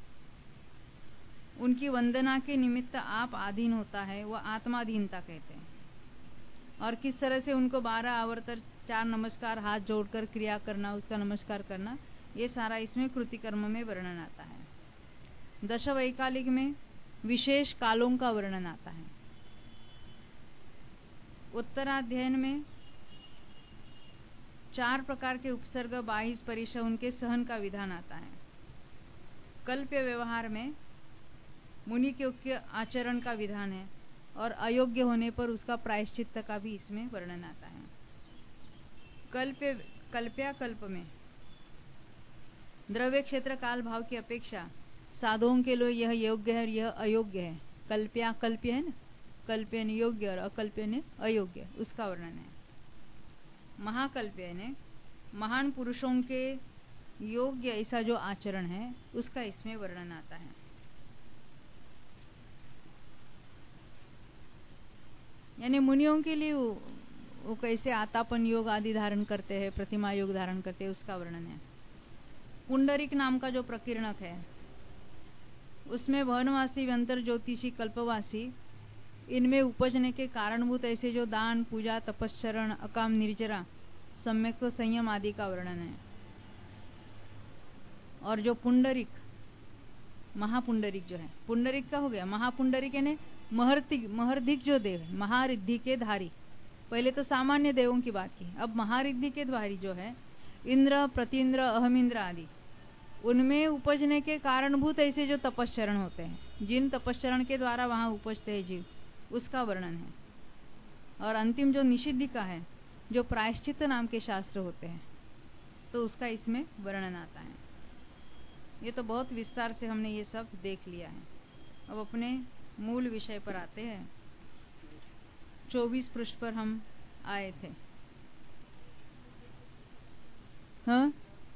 उनकी वंदना के निमित्त आप आधीन होता है, वह आत्माधीनता कहते हैं। और किस तरह से उनको 12 आवर्तन 4 नमस्कार हाथ जोड़कर क्रिया करना, उसका नमस्कार करना, ये सारा इसमें कृति कर्म में वर्णन आता है। दशवैकालिक में विशेष कालों का वर्णन आता है। उत्तराध्ययन में 4 प्रकार के उपसर्ग, 22 परिशः, उनके सहन का विधान आता है। कल्प्य व्यवहार में मुनि के योग्य आचरण का विधान है और अयोग्य होने पर उसका प्रायश्चित्त का भी इसमें वर्णन आता है। कल्प्याकल्प में द्रव्य क्षेत्र काल भाव की अपेक्षा साधुओं के लिए यह योग्य है और यह अयोग्य है। कल्प्याकल्प्य है ना, कल्प्य ने योग्य और अकल्प्य ने अयोग्य, उसका वर्णन है। महाकल्प्य ने महान पुरुषों के योग्य ऐसा जो आचरण है उसका इसमें वर्णन आता है। यानी मुनियों के लिए वो कैसे आतापन योग आदि धारण करते हैं, प्रतिमा योग धारण करते हैं, उसका वर्णन है। पुंडरीक नाम का जो प्रकीर्णक है उसमें वनवासी, व्यंतर ज्योतिषी, कल्पवासी, इनमें उपजने के कारणभूत ऐसे जो दान, पूजा, तपस्चरण, अकाम निर्जरा, सम्यक संयम आदि का वर्णन है। और जो पुंडरीक, महापुंडरीक जो है, पुंडरीक का हो गया, महापुंडरीक यानी महर्धिक जो देव है, महारिद्धि के धारी। पहले तो सामान्य देवों की बात की, अब महारिद्धि के धारी जो है, इंद्र, प्रतींद्र, अहमिंद्र आदि, उनमें उपजने के कारणभूत ऐसे जो तपस्चरण होते हैं, जिन तपस्चरण के द्वारा वहां उपजते हैं जीव, उसका वर्णन है। और अंतिम जो निषिद्धिका है, जो प्रायश्चित्त नाम के शास्त्र होते हैं, तो उसका इसमें वर्णन आता है। ये तो बहुत विस्तार से हमने ये सब देख लिया है। अब अपने मूल विषय पर आते हैं। 24 पृष्ठ पर हम आए थे। हाँ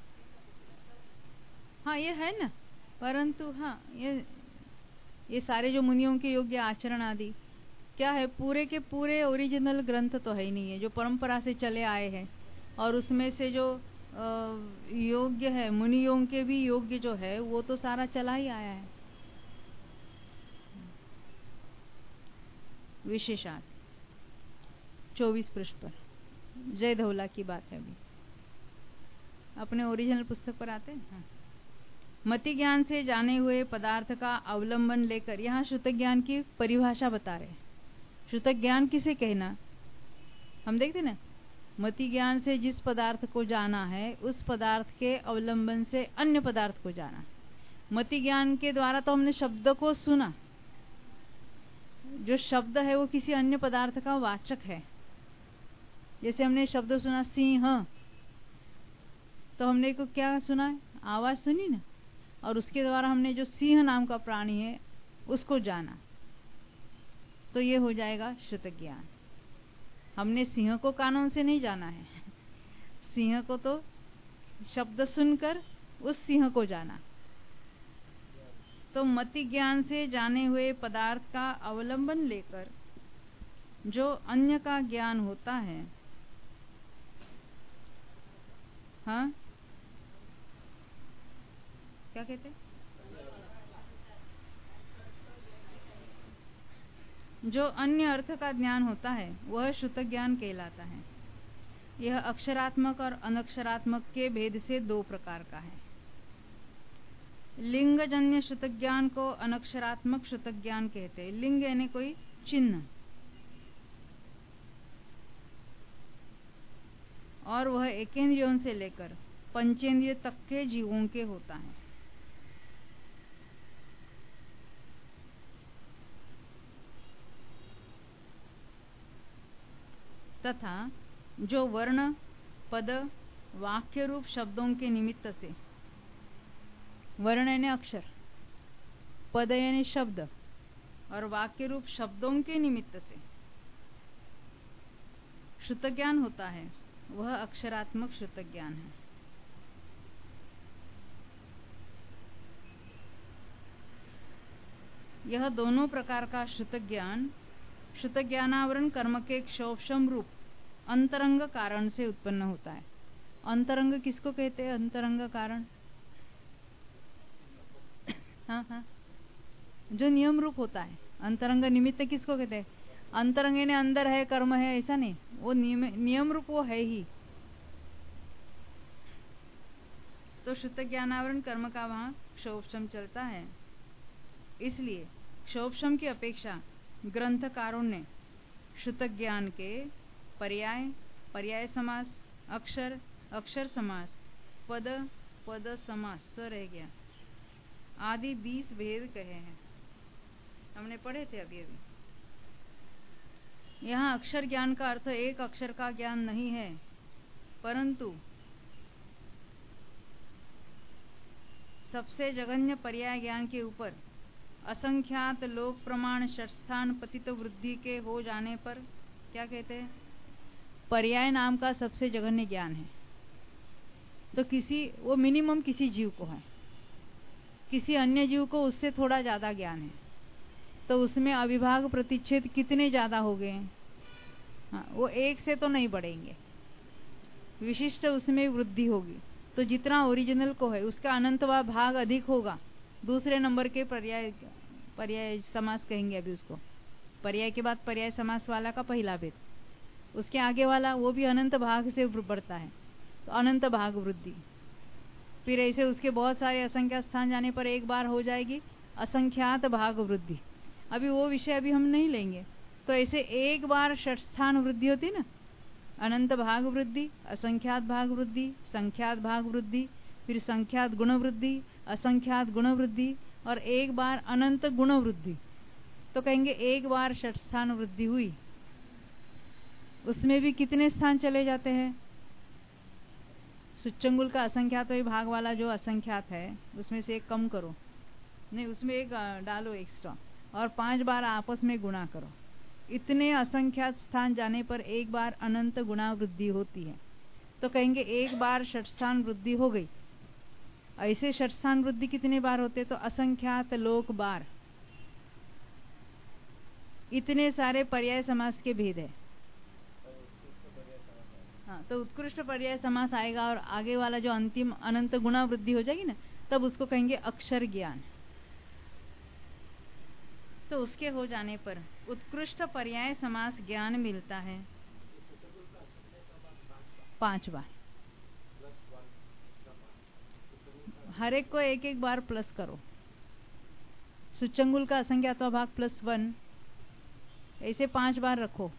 ये है ना, परंतु हाँ ये सारे जो मुनियों के योग्य आचरण आदि क्या है, पूरे के पूरे ओरिजिनल ग्रंथ तो है ही नहीं है, जो परंपरा से चले आए हैं। और उसमें से जो योग्य है, मुनियों के भी योग्य जो है, वो तो सारा चला ही आया है। विशेषार्थ 24 पृष्ठ पर जय धौला की बात है। अभी अपने ओरिजिनल पुस्तक पर आते हैं। हाँ। मति ज्ञान से जाने हुए पदार्थ का अवलंबन लेकर, यहाँ श्रुत ज्ञान की परिभाषा बता रहे। श्रुत ज्ञान किसे कहना, हम देखते ना, मति ज्ञान से जिस पदार्थ को जाना है उस पदार्थ के अवलंबन से अन्य पदार्थ को जाना। मति ज्ञान के द्वारा तो हमने शब्द को सुना, जो शब्द है वो किसी अन्य पदार्थ का वाचक है। जैसे हमने शब्द सुना सिंह, तो हमने को क्या सुना है, आवाज सुनी ना, और उसके द्वारा हमने जो सिंह नाम का प्राणी है उसको जाना, तो ये हो जाएगा श्रुत ज्ञान। हमने सिंह को कानों से नहीं जाना है, सिंह को तो शब्द सुनकर उस सिंह को जाना। तो मति ज्ञान से जाने हुए पदार्थ का अवलंबन लेकर जो अन्य का ज्ञान होता है, हाँ क्या कहते, जो अन्य अर्थ का ज्ञान होता है वह श्रुत ज्ञान कहलाता है। यह अक्षरात्मक और अनक्षरात्मक के भेद से दो प्रकार का है। लिंगजन्य श्रुतज्ञान को अनक्षरात्मक श्रुतज्ञान कहते हैं। लिंग यानी कोई चिन्ह, और वह एकेंद्रियों से लेकर पंचेंद्रिय तक के जीवों के होता है। तथा जो वर्ण, पद, वाक्य रूप शब्दों के निमित्त से, वर्ण यानी अक्षर, पद यानी शब्द, और वाक्य रूप शब्दों के निमित्त से श्रुतज्ञान होता है, वह अक्षरात्मक श्रुतज्ञान है। यह दोनों प्रकार का श्रुतज्ञानावरण कर्म के क्षोभम रूप अंतरंग कारण से उत्पन्न होता है। अंतरंग किसको कहते हैं? अंतरंग कारण, हाँ, जो नियम रूप होता है। अंतरंग निमित्त किसको कहते हैं? अंतरंग ने अंदर है, कर्म है, ऐसा नहीं, वो नियम रूप वो है ही। तो शुद्ध ज्ञानावरण कर्म का वहां क्षोभम चलता है। इसलिए क्षोभम की अपेक्षा ग्रंथकारों ने शुद्ध ज्ञान के पर्याय, पर्याय समास, अक्षर, अक्षर समास, पद, पद समास रह गया आदि 20 भेद कहे हैं। हमने पढ़े थे अभी। यहाँ अक्षर ज्ञान का अर्थ एक अक्षर का ज्ञान नहीं है, परंतु सबसे जघन्य पर्याय ज्ञान के ऊपर असंख्यात लोक प्रमाण षष्ठान पतित वृद्धि के हो जाने पर क्या कहते हैं? पर्याय नाम का सबसे जघन्य ज्ञान है। तो वो मिनिमम किसी जीव को है, किसी अन्य जीव को उससे थोड़ा ज्यादा ज्ञान है, तो उसमें अविभाग प्रतिच्छेद कितने ज्यादा हो गए? हाँ, वो एक से तो नहीं बढ़ेंगे, विशिष्ट उसमें वृद्धि होगी। तो जितना ओरिजिनल को है उसका अनंतवा भाग अधिक होगा। दूसरे नंबर के पर्याय समास कहेंगे अभी उसको। पर्याय के बाद पर्याय समास वाला का पहला भेद, उसके आगे वाला वो भी अनंत भाग से बढ़ता है, तो अनंत भाग वृद्धि। फिर ऐसे उसके बहुत सारे असंख्यात स्थान जाने पर एक बार हो जाएगी असंख्यात भाग वृद्धि। अभी वो विषय अभी हम नहीं लेंगे। तो ऐसे एक बार षठ स्थान वृद्धि होती ना, अनंत भाग वृद्धि, असंख्यात भाग वृद्धि, संख्यात भाग वृद्धि, फिर संख्यात गुण वृद्धि, असंख्यात गुण वृद्धि, और एक बार अनंत गुण वृद्धि। तो कहेंगे एक बार षठ स्थान वृद्धि हुई, उसमें भी कितने स्थान चले जाते हैं? सुच्चंगुल का असंख्यात भाग वाला जो असंख्यात है उसमें से एक कम करो, नहीं उसमें एक डालो एक्स्ट्रा, और 5 बार आपस में गुणा करो। इतने असंख्यात स्थान जाने पर एक बार अनंत गुणा वृद्धि होती है। तो कहेंगे एक बार षठ स्थान वृद्धि हो गई। ऐसे षठ स्थान वृद्धि कितने बार होते? तो असंख्यात लोक बार। इतने सारे पर्याय समास के भेद है। हाँ, तो उत्कृष्ट पर्याय समास आएगा और आगे वाला जो अंतिम अनंत गुणा वृद्धि हो जाएगी ना, तब उसको कहेंगे अक्षर ज्ञान। तो उसके हो जाने पर उत्कृष्ट पर्याय समास ज्ञान मिलता है 5 बार। हर एक को एक एक बार प्लस करो। सुच्चंगुल का असंख्यात्वा भाग +1, ऐसे 5 बार रखो।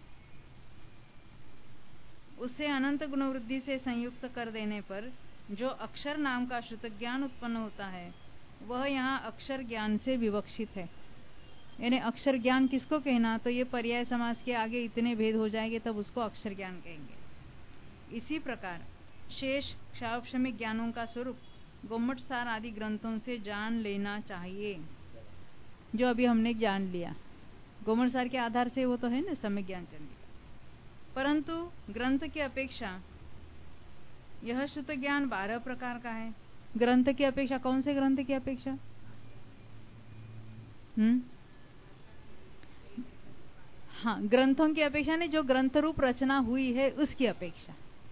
उसे अनंत गुणवृद्धि से संयुक्त कर देने पर जो अक्षर नाम का श्रुत ज्ञान उत्पन्न होता है वह यहाँ अक्षर ज्ञान से विवक्षित है। यानी अक्षर ज्ञान किसको कहना? तो ये पर्याय समास के आगे इतने भेद हो जाएंगे तब उसको अक्षर ज्ञान कहेंगे। इसी प्रकार शेष क्षावक्षमिक ज्ञानों का स्वरूप गोमट सार आदि ग्रंथों से जान लेना चाहिए, जो अभी हमने जान लिया। गोमट सार के आधार से वो तो है ना सम्यक ज्ञान चंद्रिका। परंतु ग्रंथ की अपेक्षा यह श्रुत ज्ञान 12 प्रकार का है। ग्रंथ की अपेक्षा, कौन से ग्रंथ की अपेक्षा? हाँ, ग्रंथों की अपेक्षा नहीं, जो ग्रंथ रूप रचना हुई है उसकी अपेक्षा।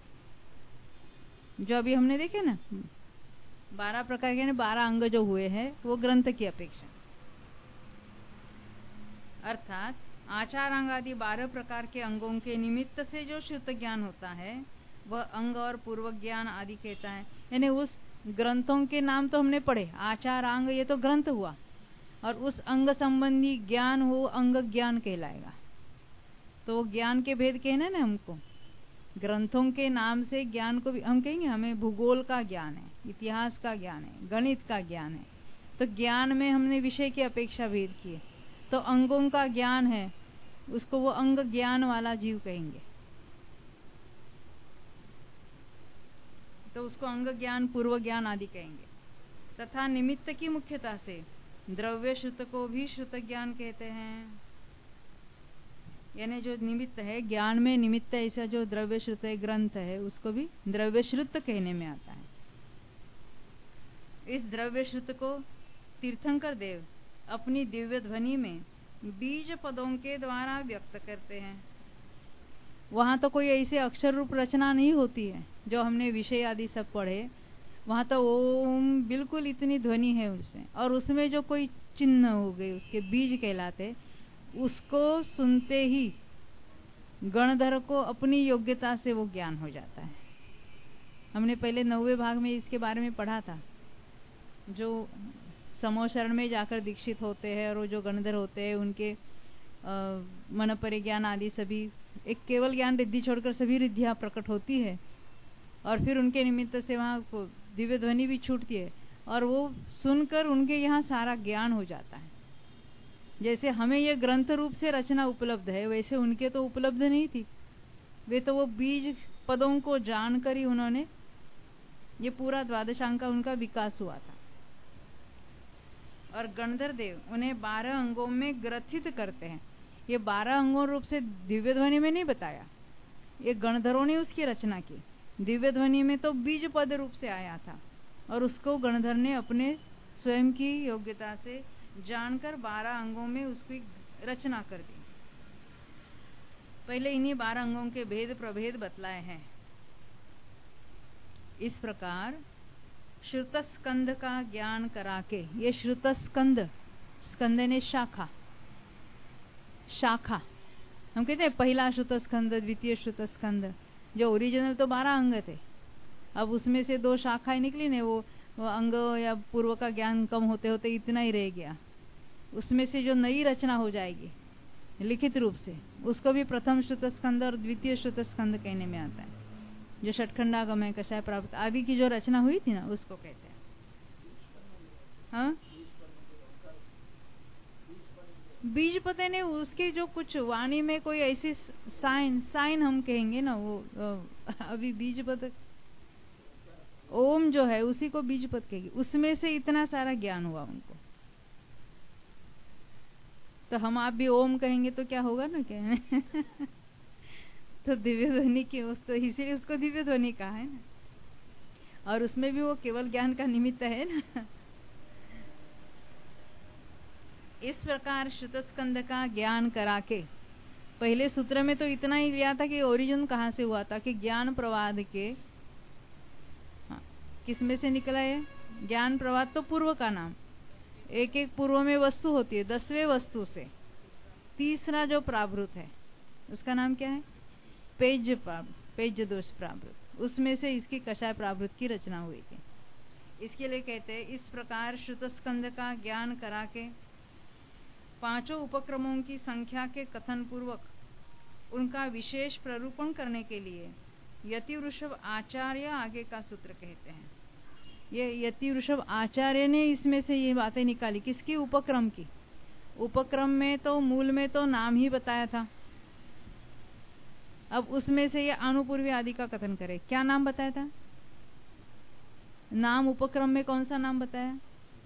जो अभी हमने देखे ना 12 प्रकार के 12 अंग जो हुए हैं वो ग्रंथ की अपेक्षा। अर्थात आचारांग आदि 12 प्रकार के अंगों के निमित्त से जो शुद्ध ज्ञान होता है वह अंग और पूर्व ज्ञान आदि कहता है। यानी उस ग्रंथों के नाम तो हमने पढ़े, आचारांग ये तो ग्रंथ हुआ, और उस अंग संबंधी ज्ञान हो अंग ज्ञान कहलाएगा। तो ज्ञान के भेद कहना ना हमको, ग्रंथों के नाम से ज्ञान को भी हम कहेंगे हमें भूगोल का ज्ञान है, इतिहास का ज्ञान है, गणित का ज्ञान है। तो ज्ञान में हमने विषय की अपेक्षा भेद किए। तो अंगों का ज्ञान है, उसको वो अंग ज्ञान वाला जीव कहेंगे। तो उसको अंग ज्ञान पूर्व ज्ञान आदि कहेंगे। तथा निमित्त की मुख्यता से द्रव्य श्रुत को भी श्रुत ज्ञान कहते हैं। यानी जो निमित्त है, ज्ञान में निमित्त ऐसा जो द्रव्य श्रुत है, ग्रंथ है, उसको भी द्रव्य श्रुत कहने में आता है। इस द्रव्य श्रुत को तीर्थंकर देव अपनी दिव्य ध्वनि में बीज पदों के द्वारा व्यक्त करते हैं। वहां तो कोई ऐसे अक्षर रूप रचना नहीं होती है जो हमने विषय आदि सब पढ़े। वहां तो ओम बिल्कुल इतनी ध्वनि है उसमें, और उसमें जो कोई चिन्ह हो गए उसके बीज कहलाते, उसको सुनते ही गणधर को अपनी योग्यता से वो ज्ञान हो जाता है। हमने पहले 9वें भाग में इसके बारे में पढ़ा था। जो समूह शरण में जाकर दीक्षित होते हैं और वो जो गणधर होते हैं उनके मन परिज्ञान आदि सभी, एक केवल ज्ञान रिद्धि छोड़कर सभी रिद्धियां प्रकट होती है, और फिर उनके निमित्त से वहां दिव्य ध्वनि भी छूटती है, और वो सुनकर उनके यहाँ सारा ज्ञान हो जाता है। जैसे हमें ये ग्रंथ रूप से रचना उपलब्ध है, वैसे उनके तो उपलब्ध नहीं थी। वे तो वो बीज पदों को जानकर ही उन्होंने ये पूरा द्वादशांग का उनका विकास हुआ था। और गणधर देव उन्हें 12 अंगों में ग्रथित करते हैं। ये 12 अंगों रूप से दिव्य ध्वनि में नहीं बताया, ये गणधरों ने उसकी रचना की। दिव्य ध्वनि में तो बीज पद रूप से आया था, और उसको गणधर ने अपने स्वयं की योग्यता से जानकर 12 अंगों में उसकी रचना कर दी। पहले इन्हीं 12 अंगों के भेद प्रभेद बतलाए हैं। इस प्रकार श्रुतस्कंद का ज्ञान करा के, ये श्रुतस्कंद, स्कंद ने शाखा, शाखा हम कहते हैं पहला श्रुतस्कंद, द्वितीय श्रुतस्कंद। जो ओरिजिनल तो 12 अंग थे, अब उसमें से 2 शाखाएं निकली ने, वो अंग या पूर्व का ज्ञान कम होते होते इतना ही रह गया। उसमें से जो नई रचना हो जाएगी लिखित रूप से, उसको भी प्रथम श्रुतस्कंद और द्वितीय श्रुतस्कंद कहने में आता है। जो षटखंडागम है, कषाय प्राप्त आदि की जो रचना हुई थी ना, उसको कहते हैं। हाँ, बीज पते ने उसके जो कुछ वाणी में कोई ऐसी साइन हम कहेंगे ना, वो अभी बीज पद ओम जो है उसी को बीज पद कहेगी, उसमें से इतना सारा ज्ञान हुआ उनको। तो हम आप भी ओम कहेंगे तो क्या होगा ना, क्या तो दिव्य ध्वनि की, उसको इसीलिए उसको दिव्य ध्वनि कहा है ना, और उसमें भी वो केवल ज्ञान का निमित्त है ना। इस प्रकार श्रुतस्कंद का ज्ञान करा के, पहले सूत्र में तो इतना ही लिया था कि ओरिजिन कहाँ से हुआ था, कि ज्ञान प्रवाद के, हाँ, किस में से निकला है ज्ञान प्रवाद, तो पूर्व का नाम। एक एक पूर्व में वस्तु होती है, 10वें वस्तु से तीसरा जो प्रावृत है उसका नाम क्या है, पेज दोष प्रावृत, उसमें से इसकी कषाय प्रावृत की रचना हुई थी। इसके लिए कहते हैं, इस प्रकार श्रुतस्कंद का ज्ञान करा के 5 उपक्रमों की संख्या के कथन पूर्वक उनका विशेष प्ररूपण करने के लिए यतिवृषभ आचार्य आगे का सूत्र कहते हैं। ये यतिवृषभ आचार्य ने इसमें से ये बातें निकाली, किसकी, उपक्रम की। उपक्रम में तो मूल में तो नाम ही बताया था, अब उसमें से ये अनुपूर्वी आदि का कथन करे। क्या नाम बताया था, नाम उपक्रम में कौन सा नाम बताया,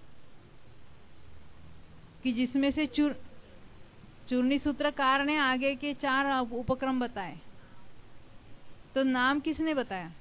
कि जिसमें से चूर्णी सूत्रकार ने आगे के 4 उपक्रम बताए, तो नाम किसने बताया,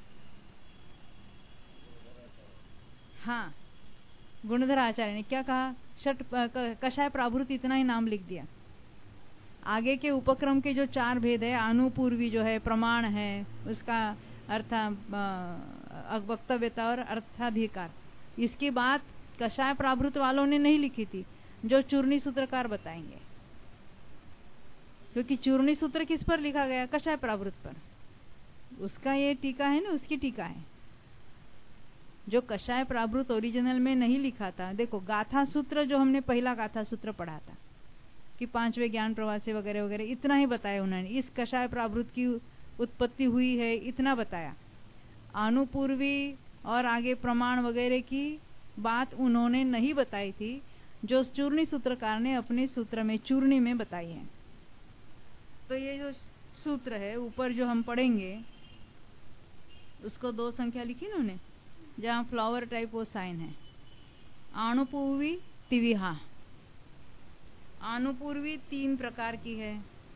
हाँ, गुणधर आचार्य ने। क्या कहा, कषाय प्रावृत, इतना ही नाम लिख दिया। आगे के उपक्रम के जो 4 भेद है, अनुपूर्वी जो है, प्रमाण है, उसका अर्थ वक्तव्यता और अर्थाधिकार, इसकी बात कषाय प्रावृत वालों ने नहीं लिखी थी, जो चूर्णी सूत्रकार बताएंगे। क्योंकि चूर्णी सूत्र किस पर लिखा गया? कषाय प्रावृत पर। उसका ये टीका है ना, उसकी टीका है। जो कषाय प्रावृत ओरिजिनल में नहीं लिखा था। देखो गाथा सूत्र जो हमने पहला गाथा सूत्र पढ़ा था कि 5वें ज्ञान प्रवाह से वगैरह वगैरह, इतना ही बताया उन्होंने। इस कषाय प्रावृत की उत्पत्ति हुई है इतना बताया। आनुपूर्वी और आगे प्रमाण वगैरह की बात उन्होंने नहीं बताई थी, जो चूर्णी सूत्रकार ने अपने सूत्र में चूर्णी में बताई है। तो ये जो सूत्र है ऊपर जो हम पढ़ेंगे उसको 2 संख्या लिखी ना उन्होंने, जहां फ्लावर टाइप वो साइन है। आनुपूर्वी तिविहा। आनुपूर्वी 3 प्रकार की है।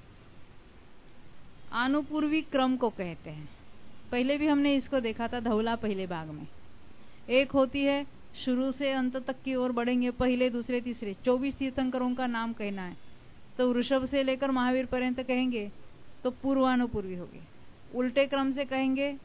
आनुपूर्वी क्रम को कहते हैं। पहले भी हमने इसको देखा था धवला पहले भाग में। एक होती है शुरू से अंत तक की ओर बढ़ेंगे, पहले दूसरे तीसरे 24 तीर्थंकरों का नाम कहना है। तो वृषभ से लेकर महावीर पर्यंत कहेंगे तो पूर्वानुपूर्वी होगी। उल्टे क्रम से कहेंगे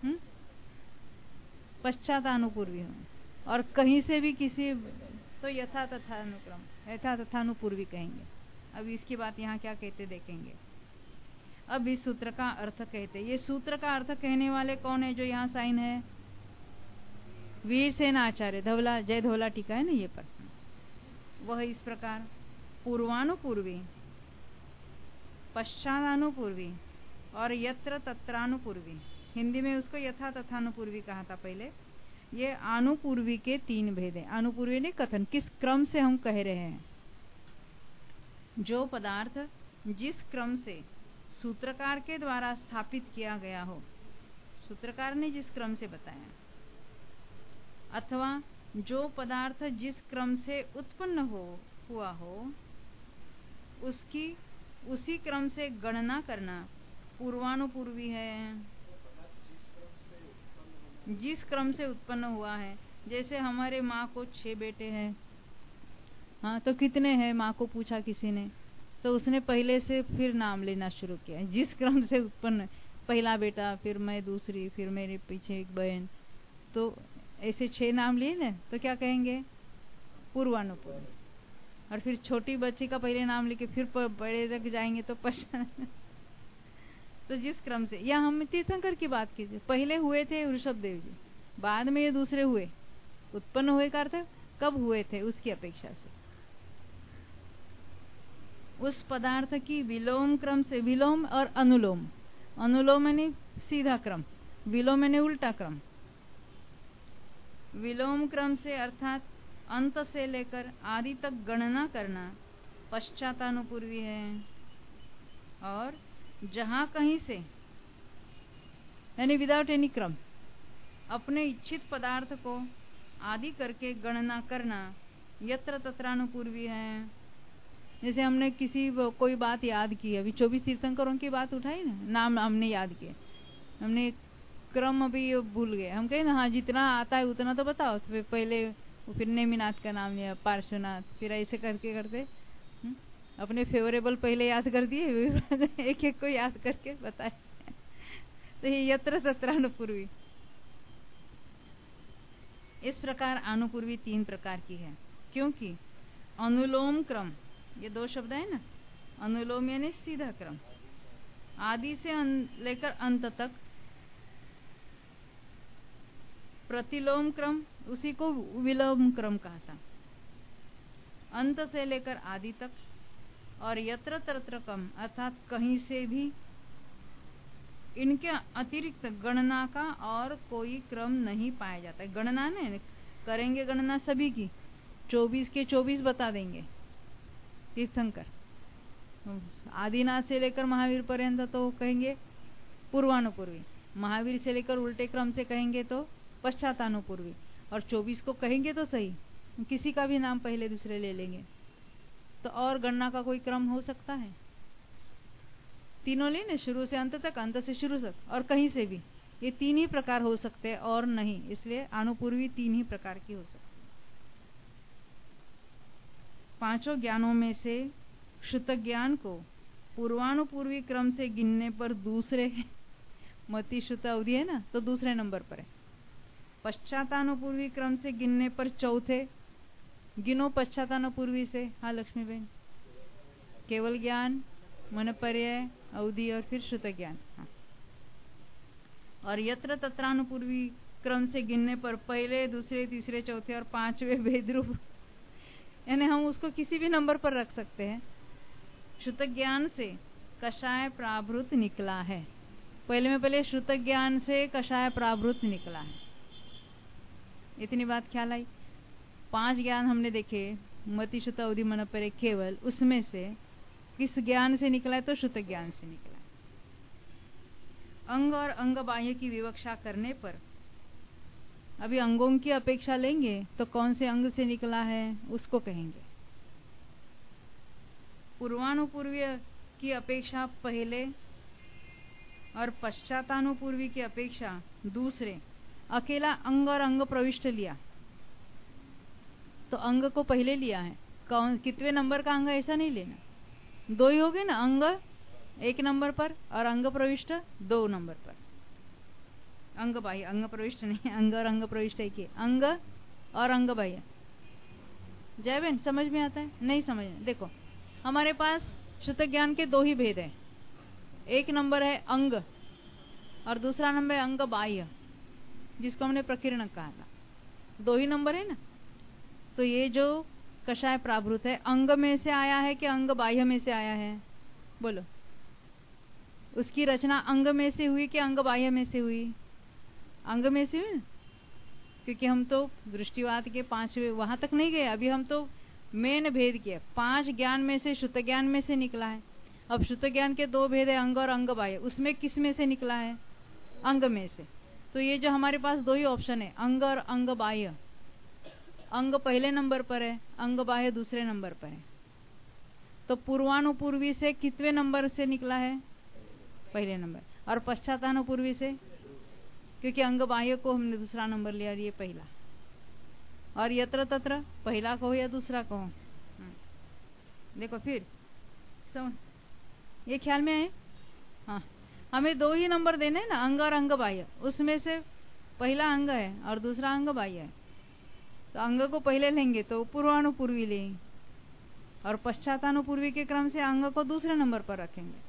पश्चातानुपूर्वी होंगे, और कहीं से भी किसी तो यथा तथानुक्रम यथा तथानुपूर्वी कहेंगे। अब इसकी बात यहाँ क्या कहते देखेंगे। अब इस सूत्र का अर्थ कहते। ये सूत्र का अर्थ कहने वाले कौन है? जो यहाँ साइन है वीरसेन आचार्य, धवला जय धवला टीका है ना ये पर। वह इस प्रकार पूर्वानुपूर्वी, पश्चातानुपूर्वी और यत्र तत्रानुपूर्वी, हिंदी में उसको यथा तथानुपूर्वी कहा था पहले। ये अनुपूर्वी के 3 भेद है। अनुपूर्वी ने कथन, किस क्रम से हम कह रहे हैं। जो पदार्थ जिस क्रम से सूत्रकार के द्वारा स्थापित किया गया हो, सूत्रकार ने जिस क्रम से बताया, अथवा जो पदार्थ जिस क्रम से उत्पन्न हुआ हो उसकी उसी क्रम से गणना करना पूर्वानुपूर्वी है। जिस क्रम से उत्पन्न हुआ है, जैसे हमारे माँ को 6 बेटे हैं, हाँ तो कितने हैं माँ को पूछा किसी ने, तो उसने पहले से फिर नाम लेना शुरू किया। जिस क्रम से उत्पन्न, पहला बेटा, फिर मैं दूसरी, फिर मेरे पीछे एक बहन, तो ऐसे 6 नाम लिए ना, तो क्या कहेंगे? पूर्वानुपूर्वी। और फिर छोटी बच्ची का पहले नाम लेके फिर बड़े तक जाएंगे तो तो जिस क्रम से, या हम तीर्थंकर की बात कीजिए, पहले हुए थे ऋषभ देव जी, बाद में ये दूसरे हुए। उत्पन्न हुए का अर्थ कब हुए थे उसकी अपेक्षा से। उस पदार्थ की विलोम क्रम से, विलोम और अनुलोम, अनुलोम यानी सीधा क्रम, विलोम यानी उल्टा क्रम। विलोम क्रम से अर्थात अंत से लेकर आदि तक गणना करना पश्चातानुपूर्वी है। और जहां कहीं से यानी विदाउट एनी क्रम अपने इच्छित पदार्थ को आदि करके गणना करना यत्र तत्रानुपूर्वी है। जैसे हमने कोई बात याद की, अभी 24 तीर्थंकरों की बात उठाई ना, नाम हमने याद किए, हमने क्रम अभी भूल गए। हम कहे ना हाँ जितना आता है उतना तो बताओ, तो पहले फिर नेमिनाथ का नाम लिया, पार्श्वनाथ, फिर ऐसे करके करते अपने फेवरेबल पहले याद कर दिए, एक एक को याद करके बताए। तो ये यत्र तत्रानुपूर्वी। इस प्रकार अनुपूर्वी 3 प्रकार की है, क्योंकि अनुलोम क्रम, ये 2 शब्द है ना, अनुलोम यानी सीधा क्रम, आदि से लेकर अंत तक। प्रतिलोम क्रम, उसी को विलोम क्रम कहा था, अंत से लेकर आदि तक। और यत्र तत्र क्रम अर्थात कहीं से भी इनके अतिरिक्त गणना का और कोई क्रम नहीं पाया जाता है। गणना ने करेंगे, गणना सभी की 24 के 24 बता देंगे तीर्थंकर, आदिनाथ से लेकर महावीर पर्यंत तो कहेंगे पूर्वानुपूर्वी, महावीर से लेकर उल्टे क्रम से कहेंगे तो पश्चातानुपूर्वी, और 24 को कहेंगे तो सही, किसी का भी नाम पहले दूसरे ले लेंगे तो और गणना का कोई क्रम हो सकता है? तीनों लेने, शुरू से अंत तक, अंत से शुरू तक, और कहीं से भी, ये 3 ही प्रकार हो सकते हैं और नहीं। इसलिए अनुपूर्वी 3 ही प्रकार की हो सकती है। 5 ज्ञानों में से श्रुत ज्ञान को पूर्वानुपूर्वी क्रम से गिनने पर दूसरे, मति श्रुत अवधि है ना, तो दूसरे नंबर पर है। पश्चातानुपूर्वी क्रम से गिनने पर चौथे। गिनो पश्चातानुपूर्वी से। हाँ लक्ष्मी बहन। केवल ज्ञान, मनपर्यय, अवधि और फिर श्रुत ज्ञान। हाँ। और यत्र तत्रानुपूर्वी क्रम से गिनने पर पहले, दूसरे, तीसरे, चौथे और पांचवें भेद रूप, यानी हम उसको किसी भी नंबर पर रख सकते हैं। श्रुत ज्ञान से कषाय प्राभृत निकला है। पहले श्रुत ज्ञान से कषाय प्राभृत निकला है। इतनी बात ख्याल आई। 5 ज्ञान हमने देखे, मति, श्रुत, अवधि, मनपर्यय, केवल। उसमें से किस ज्ञान से निकला है? तो श्रुत ज्ञान से निकला है। अंग और अंग बाह्य की विवक्षा करने पर, अभी अंगों की अपेक्षा लेंगे तो कौन से अंग से निकला है उसको कहेंगे। पूर्वानुपूर्वीय की अपेक्षा पहले और पश्चातानुपूर्वी की अपेक्षा दूसरे, अकेला अंग और अंग प्रविष्ट लिया तो अंग को पहले लिया है। कौन, कितने नंबर का अंग, ऐसा नहीं लेना। 2 ही हो गए ना, अंग 1 नंबर पर और अंग प्रविष्ट 2 नंबर पर। अंग बाह्य, अंग प्रविष्ट नहीं, अंग और अंग प्रविष्ट एक ही। अंग और अंग बाह्य। जय बहन, समझ में आता है? नहीं समझ में? देखो, हमारे पास श्रुत ज्ञान के 2 ही भेद है। एक नंबर है अंग और दूसरा नंबर है अंग बाह्य, जिसको हमने प्रकीर्ण कहा था। 2 ही नंबर है ना। तो ये जो कषाय प्राभृत है, अंग में से आया है कि अंग बाह्य में से आया है? बोलो। उसकी रचना अंग में से हुई कि अंग बाह्य में से हुई? अंग में से हुई, क्योंकि हम तो दृष्टिवाद के 5वें वहां तक नहीं गए। अभी हम तो मेन भेद किया। 5 ज्ञान में से श्रुत ज्ञान में से निकला है। अब श्रुत ज्ञान के 2 भेद है, अंग और अंग बाह्य। उसमें किस में से निकला है? अंग में से। तो ये जो हमारे पास 2 ही ऑप्शन है, अंग और अंग बाह्य। अंग पहले नंबर पर है, अंग बाह्य दूसरे नंबर पर है। तो पूर्वानुपूर्वी से कितने नंबर से निकला है? पहले नंबर। और पश्चातानुपूर्वी से, क्योंकि अंग बाह्य को हमने दूसरा नंबर लिया, ये पहला। और यत्र तत्र, पहला कहो या दूसरा कहो। देखो फिर ये ख्याल में आए? हाँ, हमें 2 ही नंबर देने हैं ना, अंग और अंग बाह्य। उसमें से पहला अंग है और दूसरा अंग बाह्य है। तो अंग को पहले लेंगे तो पूर्वानुपूर्वी लेंगे, और पश्चातानुपूर्वी के क्रम से अंग को दूसरे नंबर पर रखेंगे।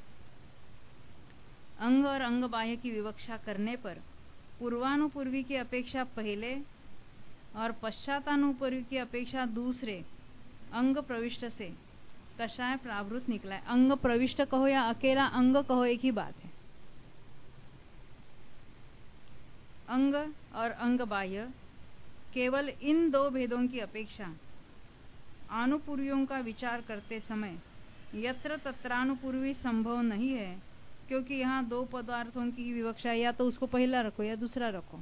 अंग और अंग बाह्य की विवक्षा करने पर पूर्वानुपूर्वी की अपेक्षा पहले और पश्चातानुपूर्वी की अपेक्षा दूसरे अंग प्रविष्ट से कषाय प्राभृत निकला है। अंग प्रविष्ट कहो या अकेला अंग कहो, एक ही बात है। अंग और अंग बाह्य केवल इन 2 भेदों की अपेक्षा आनुपूर्वियों का विचार करते समय यत्र तत्रानुपूर्वी संभव नहीं है, क्योंकि यहाँ 2 पदार्थों की विवक्षा, या तो उसको पहला रखो या दूसरा रखो।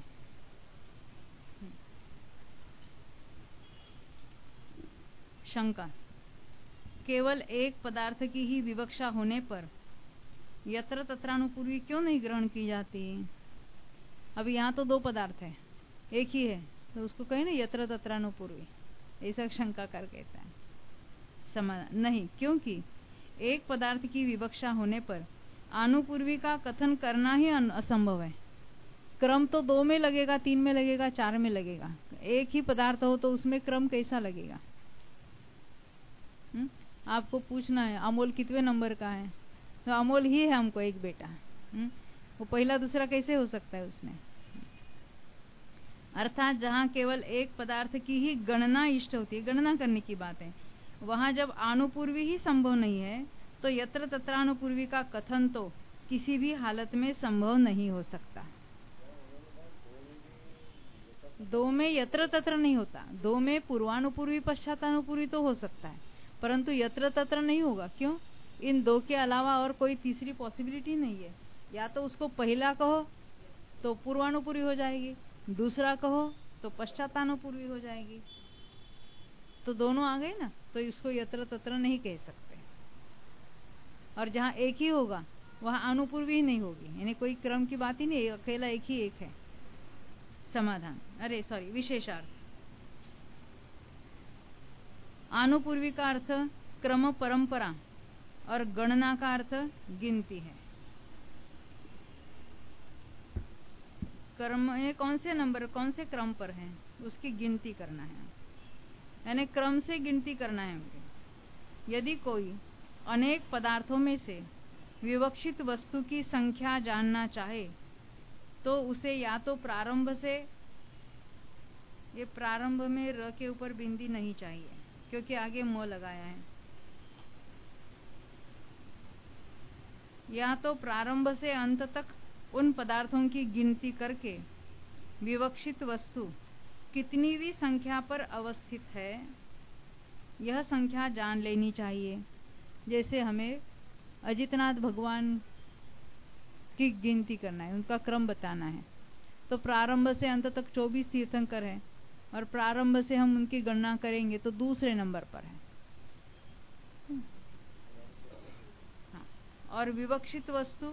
शंका, केवल एक पदार्थ की ही विवक्षा होने पर यत्र तत्रानुपूर्वी क्यों नहीं ग्रहण की जाती? अभी यहाँ तो 2 पदार्थ है, एक ही है, तो उसको कहे ना यत्र तत्रानुपूर्वी, ऐसा शंकाकार कहता है। समाधान, नहीं, क्योंकि एक पदार्थ की विवक्षा होने पर आनुपूर्वी का कथन करना ही असंभव है। क्रम तो 2 में लगेगा, 3 में लगेगा, 4 में लगेगा। एक ही पदार्थ हो तो उसमें क्रम कैसा लगेगा? आपको पूछना है अमोल कितने नंबर का है, तो अमोल ही है हमको एक बेटा। वो पहला दूसरा कैसे हो सकता है उसमें? अर्थात जहाँ केवल एक पदार्थ की ही गणना इष्ट होती है, गणना करने की बात है, वहां जब आनुपूर्वी ही संभव नहीं है तो यत्र तत्रानुपूर्वी का कथन तो किसी भी हालत में संभव नहीं हो सकता। 2 में यत्र तत्र नहीं होता। 2 में पूर्वानुपूर्वी पश्चातानुपूर्वी तो हो सकता है, परंतु यत्र तत्र नहीं होगा। क्यों? इन 2 के अलावा और कोई तीसरी पॉसिबिलिटी नहीं है। या तो उसको पहला कहो तो पूर्वानुपूर्वी हो जाएगी, दूसरा कहो तो पश्चातानुपूर्वी हो जाएगी। तो दोनों आ गए ना, तो इसको यत्र तत्र नहीं कह सकते। और जहाँ एक ही होगा वहां अनुपूर्वी ही नहीं होगी, यानी कोई क्रम की बात ही नहीं, अकेला एक ही एक है। समाधान, अरे सॉरी, विशेषार्थ। आनुपूर्वी का अर्थ क्रम परंपरा और गणना का अर्थ गिनती है। कर्म ये कौन से नंबर, कौन से क्रम पर है, उसकी गिनती करना है, यानी क्रम से गिनती करना है हमको। यदि कोई अनेक पदार्थों में से विवक्षित वस्तु की संख्या जानना चाहे तो उसे या तो प्रारंभ से, ये प्रारंभ में र के ऊपर बिंदी नहीं चाहिए क्योंकि आगे म लगाया है, या तो प्रारंभ से अंत तक उन पदार्थों की गिनती करके विवक्षित वस्तु कितनी भी संख्या पर अवस्थित है यह संख्या जान लेनी चाहिए। जैसे हमें अजितनाथ भगवान की गिनती करना है, उनका क्रम बताना है, तो प्रारंभ से अंत तक 24 तीर्थंकर हैं और प्रारंभ से हम उनकी गणना करेंगे तो दूसरे नंबर पर है। और विवक्षित वस्तु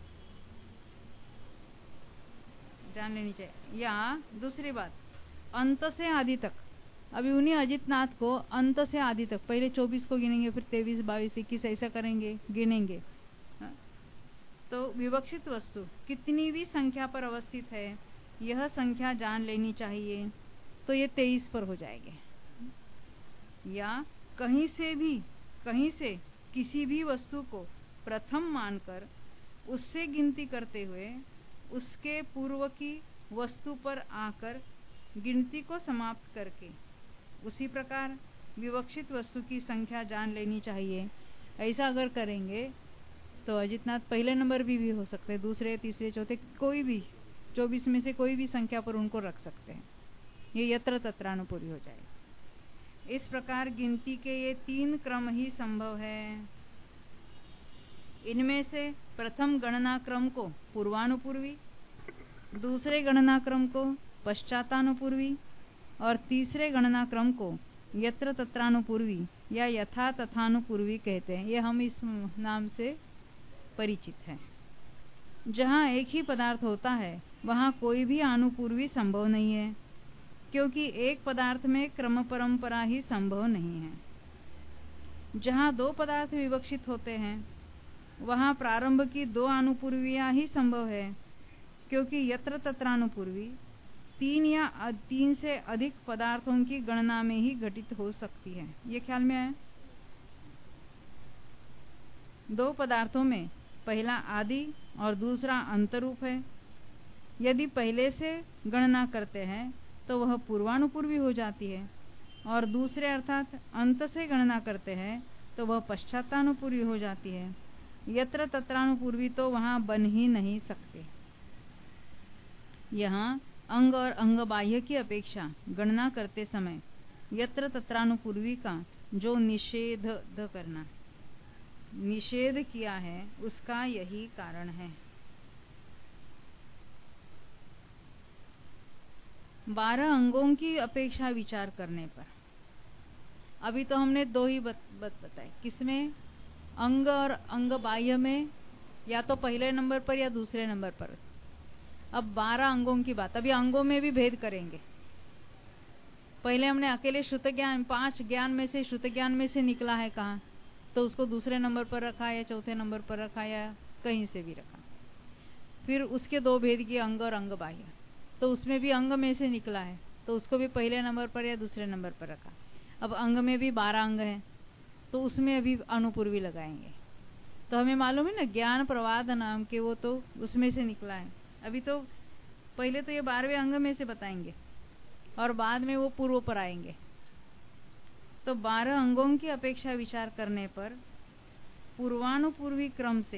जान लेनी चाहिए। या दूसरी बात, अंत से आदि तक, अभी उन्हीं अजितनाथ को अंत से आदि तक, पहले 24 को गिनेंगे, फिर 23, 22, 21 ऐसा करेंगे, गिनेंगे। तो विवक्षित वस्तु कितनी भी संख्या पर अवस्थित है यह संख्या जान लेनी चाहिए, तो ये 23 पर हो जाएंगे। या कहीं से किसी भी वस्तु को प्रथम मानकर उससे गिनती करते हुए उसके पूर्व की वस्तु पर आकर गिनती को समाप्त करके उसी प्रकार विवक्षित वस्तु की संख्या जान लेनी चाहिए। ऐसा अगर करेंगे तो अजितनाथ पहले नंबर भी हो सकते हैं, दूसरे, तीसरे, चौथे, कोई भी 24 में से कोई भी संख्या पर उनको रख सकते हैं। ये यत्र तत्रानुपूरी हो जाएगा। इस प्रकार गिनती के ये 3 क्रम ही संभव है। इनमें से प्रथम गणना क्रम को पूर्वानुपूर्वी, दूसरे गणना क्रम को पश्चातानुपूर्वी और तीसरे गणना क्रम को यत्र तत्रानुपूर्वी या यथा तथानुपूर्वी कहते हैं। ये हम इस नाम से परिचित हैं। जहाँ एक ही पदार्थ होता है वहाँ कोई भी अनुपूर्वी संभव नहीं है, क्योंकि एक पदार्थ में क्रम परंपरा ही संभव नहीं है। जहाँ 2 पदार्थ विवक्षित होते हैं वहाँ प्रारंभ की 2 अनुपूर्वियां ही संभव है, क्योंकि यत्र तत्रानुपूर्वी 3 या 3 से अधिक पदार्थों की गणना में ही घटित हो सकती है। ये ख्याल में आया? 2 पदार्थों में पहला आदि और दूसरा अंतरूप है। यदि पहले से गणना करते हैं तो वह पूर्वानुपूर्वी हो जाती है, और दूसरे अर्थात अंत से गणना करते हैं तो वह पश्चातानुपूर्वी हो जाती है। यत्र तत्रानुपूर्वी तो वहां बन ही नहीं सकते। यहाँ अंग और अंग बाह्य की अपेक्षा गणना करते समय यत्र तत्रानुपूर्वी का जो निषेध करना, निषेध किया है उसका यही कारण है। 12 अंगों की अपेक्षा विचार करने पर, अभी तो हमने 2 ही बताए, किसमें? अंग और अंग बाह्य में, या तो पहले नंबर पर या दूसरे नंबर पर। अब 12 अंगों की बात, अभी अंगों में भी भेद करेंगे। पहले हमने अकेले श्रुत ज्ञान, 5 ज्ञान में से श्रुत ज्ञान में से निकला है कहाँ, तो उसको दूसरे नंबर पर रखा या चौथे नंबर पर रखा या कहीं से भी रखा। फिर उसके 2 भेद किए, अंग और अंग बाह्य, तो उसमें भी अंग में से निकला है तो उसको भी पहले नंबर पर या दूसरे नंबर पर रखा। अब अंग में भी 12 अंग हैं तो उसमें अभी अनुपूर्वी लगाएंगे। तो हमें मालूम है ना, ज्ञान प्रवाद नाम के, वो तो उसमें से निकला है। अभी तो पहले तो ये 12वें अंग में से बताएंगे और बाद में वो पूर्व पर आएंगे। तो 12 अंगों की अपेक्षा विचार करने पर पूर्वानुपूर्वी क्रम से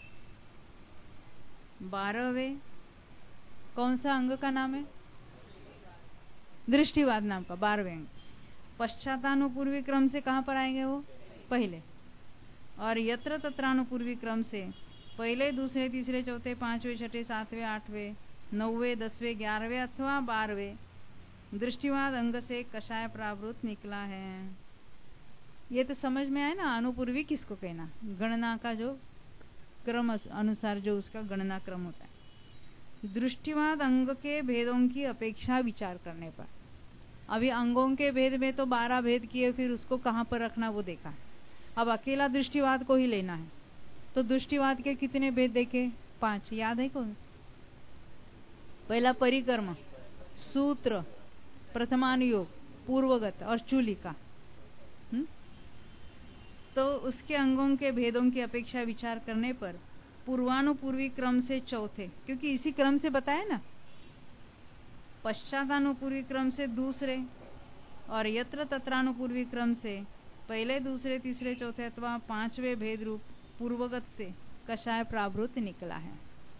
12वें कौन सा अंग का नाम है? दृष्टिवाद नाम का 12वें अंग। पश्चातानुपूर्वी क्रम से कहां पर आएंगे? वो पहले। और यत्र तत्रानुपूर्वी क्रम से पहले, दूसरे, तीसरे, चौथे, 5वें, 6ठे, 7वें, 8वें, 9वें, 10वें, 11वें अथवा 12वें दृष्टिवाद अंग से कषाय प्रावृत निकला है। ये तो समझ में आया ना, अनुपूर्वी किसको कहना? गणना का जो क्रम अनुसार जो उसका गणना क्रम होता है। दृष्टिवाद अंग के भेदों की अपेक्षा विचार करने पर, अभी अंगों के भेद में तो 12 भेद किए, फिर उसको कहां पर रखना वो देखा। अब अकेला दृष्टिवाद को ही लेना है तो दृष्टिवाद के कितने भेद देखे? 5। याद है कौन? पहला परिकर्म, सूत्र, प्रथमानुयोग, पूर्वगत और चूलिका। तो उसके अंगों के भेदों की अपेक्षा विचार करने पर पूर्वानुपूर्वी क्रम से चौथे, क्योंकि इसी क्रम से बताया ना, पश्चातानुपूर्वी क्रम से दूसरे और यत्र तत्रानुपूर्वी क्रम से पहले, दूसरे, तीसरे, चौथे अथवा पांचवे भेद रूप पूर्वगत से कषाय प्रावृत निकला है।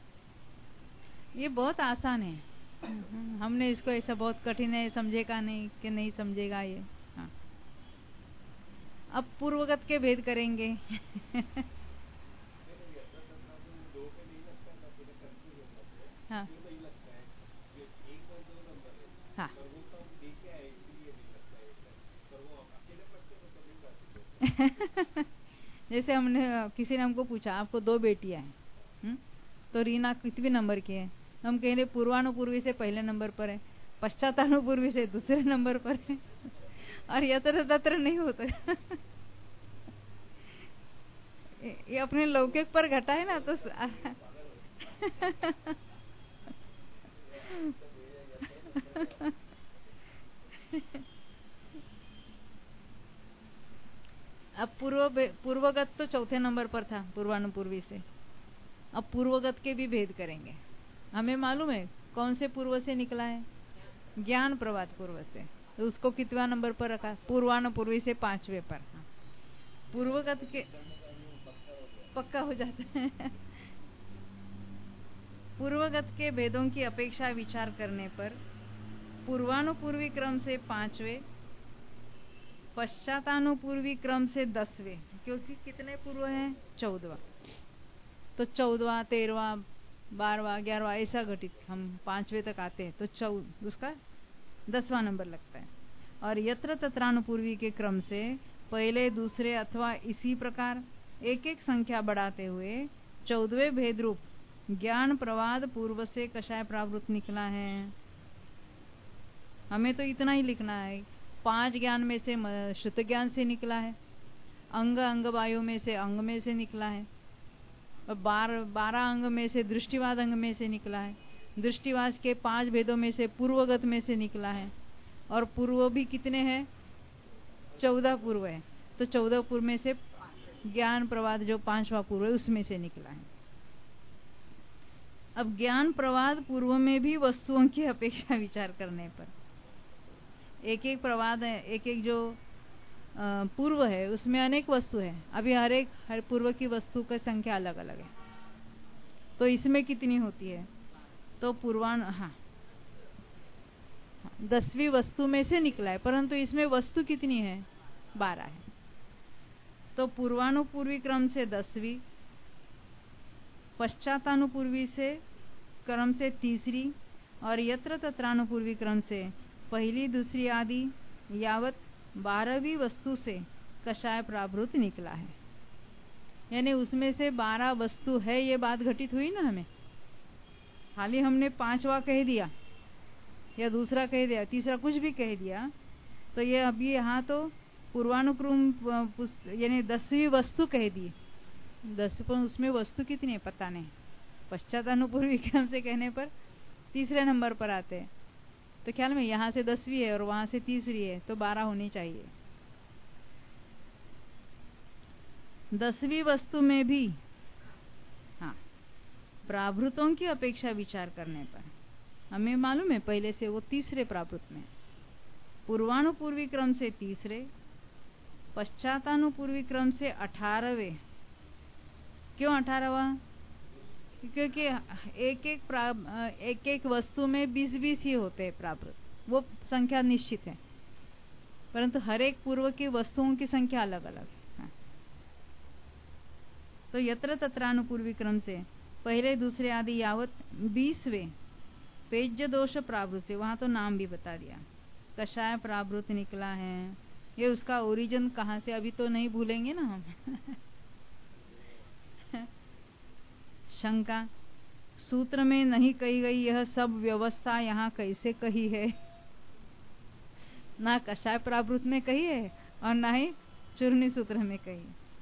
ये बहुत आसान है, हमने इसको ऐसा बहुत कठिन है समझेगा नहीं कि नहीं समझेगा ये। हाँ, अब पूर्वगत के भेद करेंगे। हाँ हाँ जैसे हमने, किसी ने हमको पूछा आपको 2 बेटियां हैं, तो रीना कितने नंबर की है? हम कह रहे पूर्वानुपूर्वी से पहले नंबर पर है, पश्चातानुपूर्वी से दूसरे नंबर पर है, और यत्र तत्र नहीं होता। ये अपने लौकिक पर घटा है ना, तो अब पूर्वगत तो चौथे नंबर पर था पूर्वानुपूर्वी से। अब पूर्वगत के भी भेद करेंगे। हमें मालूम है कौन से पूर्व से निकला है, ज्ञान प्रवाद पूर्व से, तो उसको कितवा नंबर पर रखा? पूर्वानुपूर्वी से 5वें पर। पूर्वगत के पक्का हो जाता है। पूर्वगत के भेदों की अपेक्षा विचार करने पर पूर्वानुपूर्वी क्रम से 5वें, पश्चातानुपूर्वी क्रम से 10वें, क्योंकि कितने पूर्व हैं? 14वां, तो 14वां, 13वां, 12वां, 11वां ऐसा घटित हम 5वें तक आते हैं, तो उसका 10वां नंबर लगता है। और यत्र तत्रानुपूर्वी के क्रम से पहले, दूसरे अथवा इसी प्रकार एक एक संख्या बढ़ाते हुए 14वें भेद रूप ज्ञान प्रवाद पूर्व से कषाय प्रावृत निकला है। हमें तो इतना ही लिखना है, 5 ज्ञान में से शुद्ध ज्ञान से निकला है, अंग वायु में से अंग में से निकला है, 12 अंग में से दृष्टिवाद अंग में से निकला है, दृष्टिवाद के 5 भेदों में से पूर्वगत में से निकला है, और पूर्व भी कितने हैं? 14 पूर्व है, तो 14 पूर्व में से ज्ञान प्रवाद जो 5वां पूर्व है उसमें से निकला है। अब ज्ञान प्रवाद पूर्व में भी वस्तुओं की अपेक्षा विचार करने पर एक एक प्रवाद है, एक एक जो पूर्व है उसमें अनेक वस्तु है। अभी हर पूर्व की वस्तु की संख्या अलग अलग है, तो इसमें कितनी होती है? तो 10वीं वस्तु में से निकला है, परंतु इसमें वस्तु कितनी है? 12 है। तो पूर्वानुपूर्वी क्रम से 10वीं, पश्चातानुपूर्वी से क्रम से 3री, और यत्र तत्रानुपूर्वी क्रम से पहली, दूसरी आदि यावत 12वीं वस्तु से कषाय प्रावृत निकला है। यानी उसमें से 12 वस्तु है, ये बात घटित हुई ना हमें। खाली हमने 5वां कह दिया या दूसरा कह दिया, तीसरा कुछ भी कह दिया, तो ये अभी यहाँ तो पूर्वानुक्रम यानी 10वीं वस्तु कह दी। 10, पर उसमें वस्तु कितनी है पता नहीं। पश्चातानुपूर्वी क्रम से कहने पर तीसरे नंबर पर आते हैं, तो ख्याल में यहाँ से 10वीं है और वहां से तीसरी है, तो 12 होनी चाहिए। 10वीं वस्तु में भी हाँ, प्रावृतों की अपेक्षा विचार करने पर हमें मालूम है पहले से वो तीसरे प्रावृत में, पूर्वानुपूर्वी क्रम से तीसरे, पश्चातानुपूर्वी क्रम से 18वें। क्यों 18वां? क्योंकि एक एक वस्तु में 20-20 ही होते हैं प्रावृत, वो संख्या निश्चित है, परंतु हर एक पूर्व की वस्तुओं की संख्या अलग अलग है। तो यत्र तत्रानुपूर्वी क्रम से पहले, दूसरे आदि यावत 20वें पेज्य दोष प्रावृत से, वहां तो नाम भी बता दिया, कषाय प्रावृत निकला है। ये उसका ओरिजिन कहाँ से अभी तो नहीं भूलेंगे ना हम। शंका, सूत्र में नहीं कही गई यह सब व्यवस्था यहाँ कैसे कही है? ना कषाय प्रावृत में कही है और ना ही चूर्णी सूत्र में कही।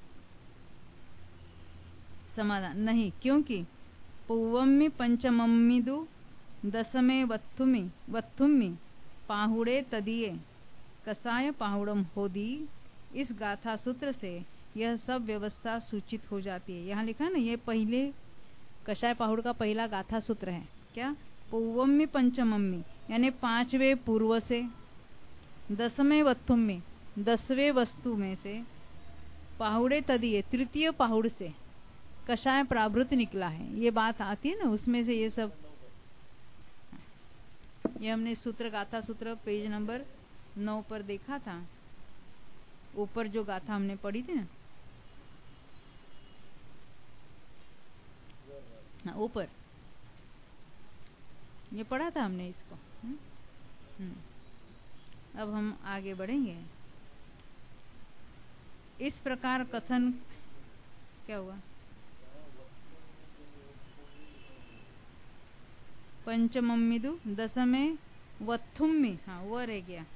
समाधान, नहीं, क्योंकि पूर्वमी पंचममिदु दशमे वत्थुमि पाहुड़े तदीये कसाय पाहुड़म होदी, इस गाथा सूत्र से यह सब व्यवस्था सूचित हो जाती है। यहाँ लिखा है ना, ये पहले कषाय पाहुड़ का पहला गाथा सूत्र है क्या, पूर्वम्य पंचमम्मी यानी 5वें पूर्व से, 10वें वत्थुम में 10वें वस्तु में से, पाहुड़े तदीय तृतीय पाहुड़ से कषाय प्रावृत निकला है। ये बात आती है ना, उसमें से ये सब, ये हमने सूत्र गाथा सूत्र पेज नंबर 9 पर देखा था, ऊपर जो गाथा हमने पढ़ी थी ना, हाँ ऊपर ये पढ़ा था हमने इसको। अब हम आगे बढ़ेंगे। इस प्रकार कथन क्या हुआ, पंचमम्मिदु 10वें वत्थुम्मी, हाँ वो रह गया,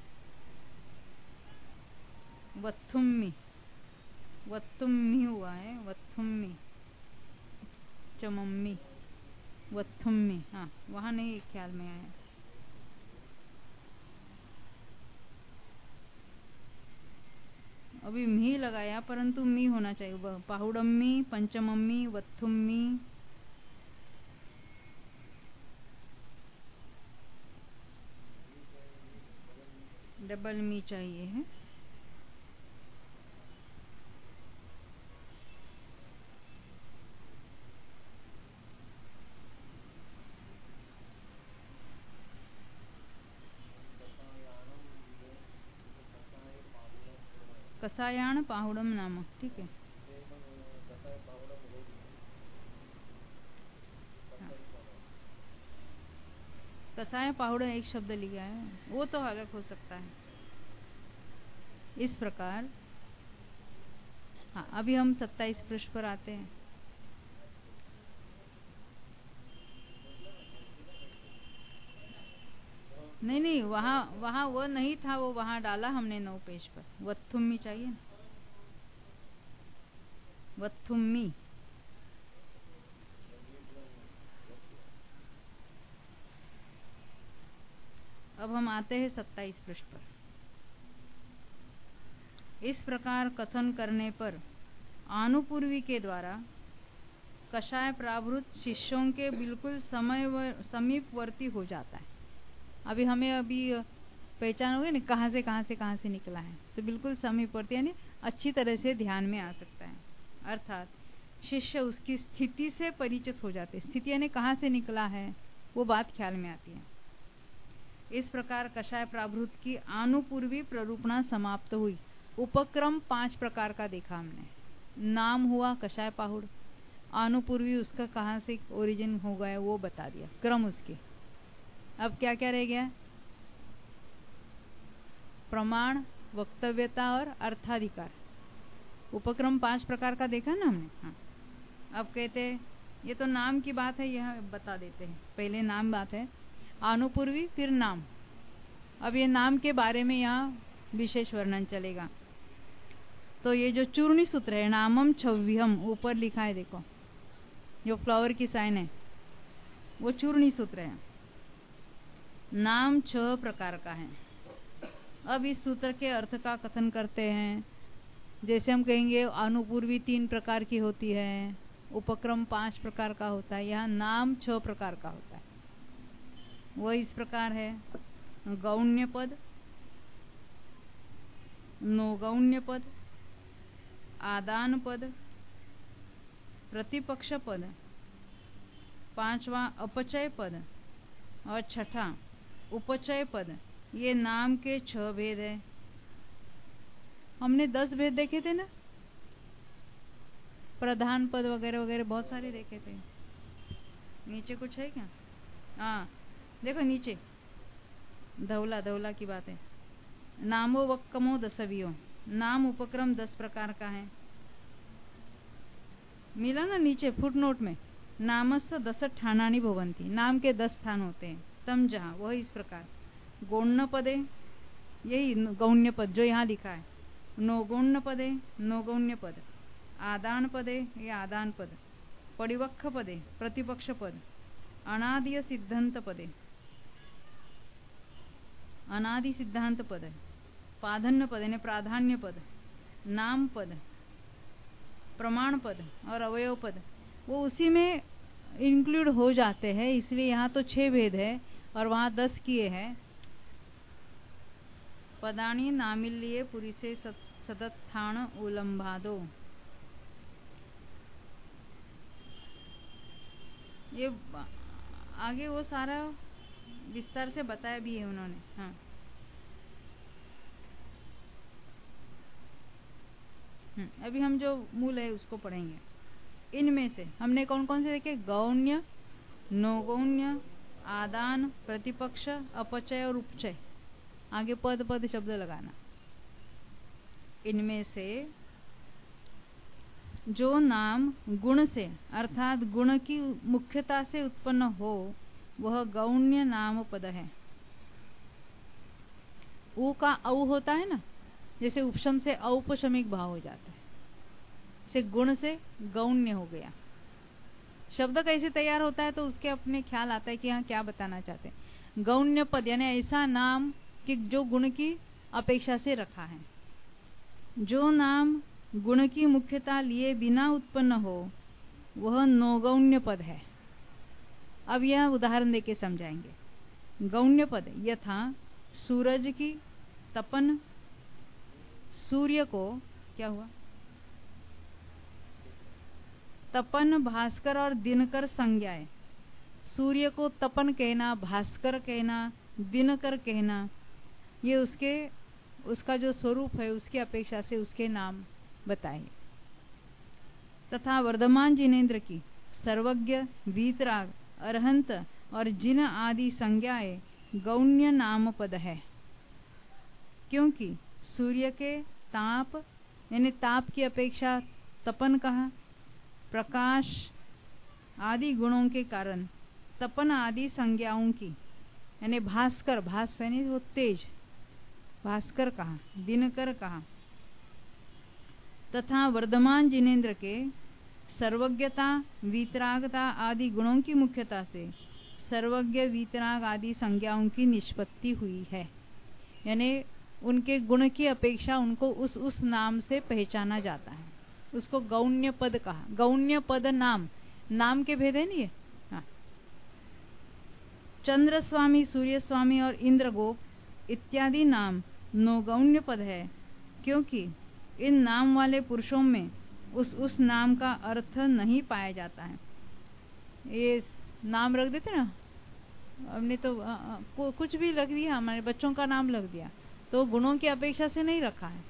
वत्थुम्मी, वत्थुम्मी हुआ है, वत्थुम्मी चमम्मी वत्थुम्मी, हाँ वहां नहीं ख्याल में आया। अभी मी लगाया परंतु मी होना चाहिए, पाहुड़म्मी, पंचमम्मी, वत्थुम्मी, डबल मी चाहिए है। कसायाण पाहुड़म नाम, ठीक है। कसाय पाहुड़ एक शब्द लिया है, वो तो अलग हो सकता है। इस प्रकार, हाँ अभी हम 27 पृष्ठ पर आते हैं। नहीं नहीं, वहाँ वो नहीं था, वो वहाँ डाला हमने 9 पेज पर। वत्थुम्मी चाहिए ना, वत्थुम्मी। अब हम आते हैं 27 पृष्ठ पर। इस प्रकार कथन करने पर आनुपूर्वी के द्वारा कषाय प्रावृत शिष्यों के बिल्कुल समीपवर्ती हो जाता है। अभी हमें पहचान हो गई ना, कहाँ से निकला है, तो बिल्कुल समीपवर्ती यानी अच्छी तरह से ध्यान में आ सकता है। अर्थात शिष्य उसकी स्थिति से परिचित हो जाते, स्थिति यानी कहाँ से निकला है वो बात ख्याल में आती है। इस प्रकार कषाय प्रावृत की आनुपूर्वी प्ररूपणा समाप्त हुई। उपक्रम 5 प्रकार का देखा हमने। नाम हुआ कषाय पाहुड़, आनुपूर्वी उसका कहाँ से ओरिजिन हो गया वो बता दिया, क्रम उसके। अब क्या क्या रह गया, प्रमाण, वक्तव्यता और अर्थाधिकार। उपक्रम 5 प्रकार का देखा ना हमने। हाँ अब कहते हैं, ये तो नाम की बात है, यह बता देते हैं। पहले नाम बात है, आनुपूर्वी फिर नाम। अब ये नाम के बारे में यहाँ विशेष वर्णन चलेगा। तो ये जो चूर्णी सूत्र है, नामम छव्यम ऊपर लिखा है देखो, जो फ्लावर की साइन है वो चूर्णी सूत्र है। नाम 6 प्रकार का है। अब इस सूत्र के अर्थ का कथन करते हैं। जैसे हम कहेंगे अनुपूर्वी 3 प्रकार की होती है, उपक्रम 5 प्रकार का होता है, यहाँ नाम 6 प्रकार का होता है। वह इस प्रकार है, गौण्य पद, नौगौण्य पद, आदान पद, प्रतिपक्ष पद, 5वां अपचय पद और 6ठा उपचय पद। ये नाम के 6 भेद है। हमने 10 भेद देखे थे ना, प्रधान पद वगैरह वगैरह बहुत सारे देखे थे। नीचे कुछ है क्या, हाँ देखो नीचे धौला की बात है। नामो वक्कमो 10वियो, नाम उपक्रम 10 प्रकार का है। मिला ना नीचे फुटनोट में, नामस्य 10 ठानानि भवन्ति, नाम के 10 स्थान होते हैं। तम जहाँ वह इस प्रकार, गौण्य पदे, यही गौण्य पद जो यहाँ लिखा है, नौगौण्य पदे नौगौण्य पद, आदान पदे ये आदान पद, परिवक्ष पदे प्रतिपक्ष पद, अनादि सिद्धांत पदे अनादि सिद्धांत पद, प्राधान्य पद यानी प्राधान्य पद, नाम पद, प्रमाण पद और अवयव पद वो उसी में इंक्लूड हो जाते हैं, इसलिए यहाँ तो 6 भेद है और वहाँ 10 किए हैं। पदानी नामिल्लिये पुरिसे सदत्थान उलंभादो, ये आगे वो सारा विस्तार से बताया भी है उन्होंने। हाँ अभी हम जो मूल है उसको पढ़ेंगे। इनमें से हमने कौन कौन से देखे? गौण्य, नौगौण्य, आदान, प्रतिपक्ष, अपचय और उपचय। आगे पद पद शब्द लगाना। इनमें से जो नाम गुण से अर्थात गुण की मुख्यता से उत्पन्न हो वह गौण्य नाम पद है। ऊ का औ होता है ना, जैसे उपशम से औपशमिक भाव हो जाता है, से गुण से गौण्य हो गया। शब्द कैसे तैयार होता है तो उसके अपने ख्याल आता है कि यहाँ क्या बताना चाहते हैं। गौण्य पद यानी ऐसा नाम कि जो गुण की अपेक्षा से रखा है। जो नाम गुण की मुख्यता लिए बिना उत्पन्न हो वह नौगौण्य पद है। अब यह उदाहरण देके समझाएंगे। गौण्य पद यथा सूरज की तपन, सूर्य को क्या हुआ? तपन, भास्कर और दिनकर संज्ञाएं। सूर्य को तपन कहना, भास्कर कहना, दिनकर कहना, ये उसका जो स्वरूप है उसकी अपेक्षा से उसके नाम बताए। तथा वर्धमान जिनेन्द्र की सर्वज्ञ, वीतराग, अरहंत और जिन आदि संज्ञाएं गौण्य नाम पद है, क्योंकि सूर्य के ताप यानी ताप की अपेक्षा तपन कहा, प्रकाश आदि गुणों के कारण तपन आदि संज्ञाओं की यानी भास्कर, भास यानी वो तेज, भास्कर कहा, दिनकर कहा। तथा वर्धमान जिनेन्द्र के सर्वज्ञता, वीतरागता आदि गुणों की मुख्यता से सर्वज्ञ, वीतराग आदि संज्ञाओं की निष्पत्ति हुई है, यानी उनके गुण की अपेक्षा उनको उस नाम से पहचाना जाता है, उसको गौण्य पद कहा। गौण्य पद नाम के भेद है नहीं है। हाँ। चंद्र स्वामी, सूर्य स्वामी और इंद्रगोप इत्यादि नाम नौगौण्य पद है, क्योंकि इन नाम वाले पुरुषों में उस नाम का अर्थ नहीं पाया जाता है। ये नाम रख देते ना, हमने तो कुछ भी रख दिया, हमारे बच्चों का नाम रख दिया, तो गुणों की अपेक्षा से नहीं रखा है।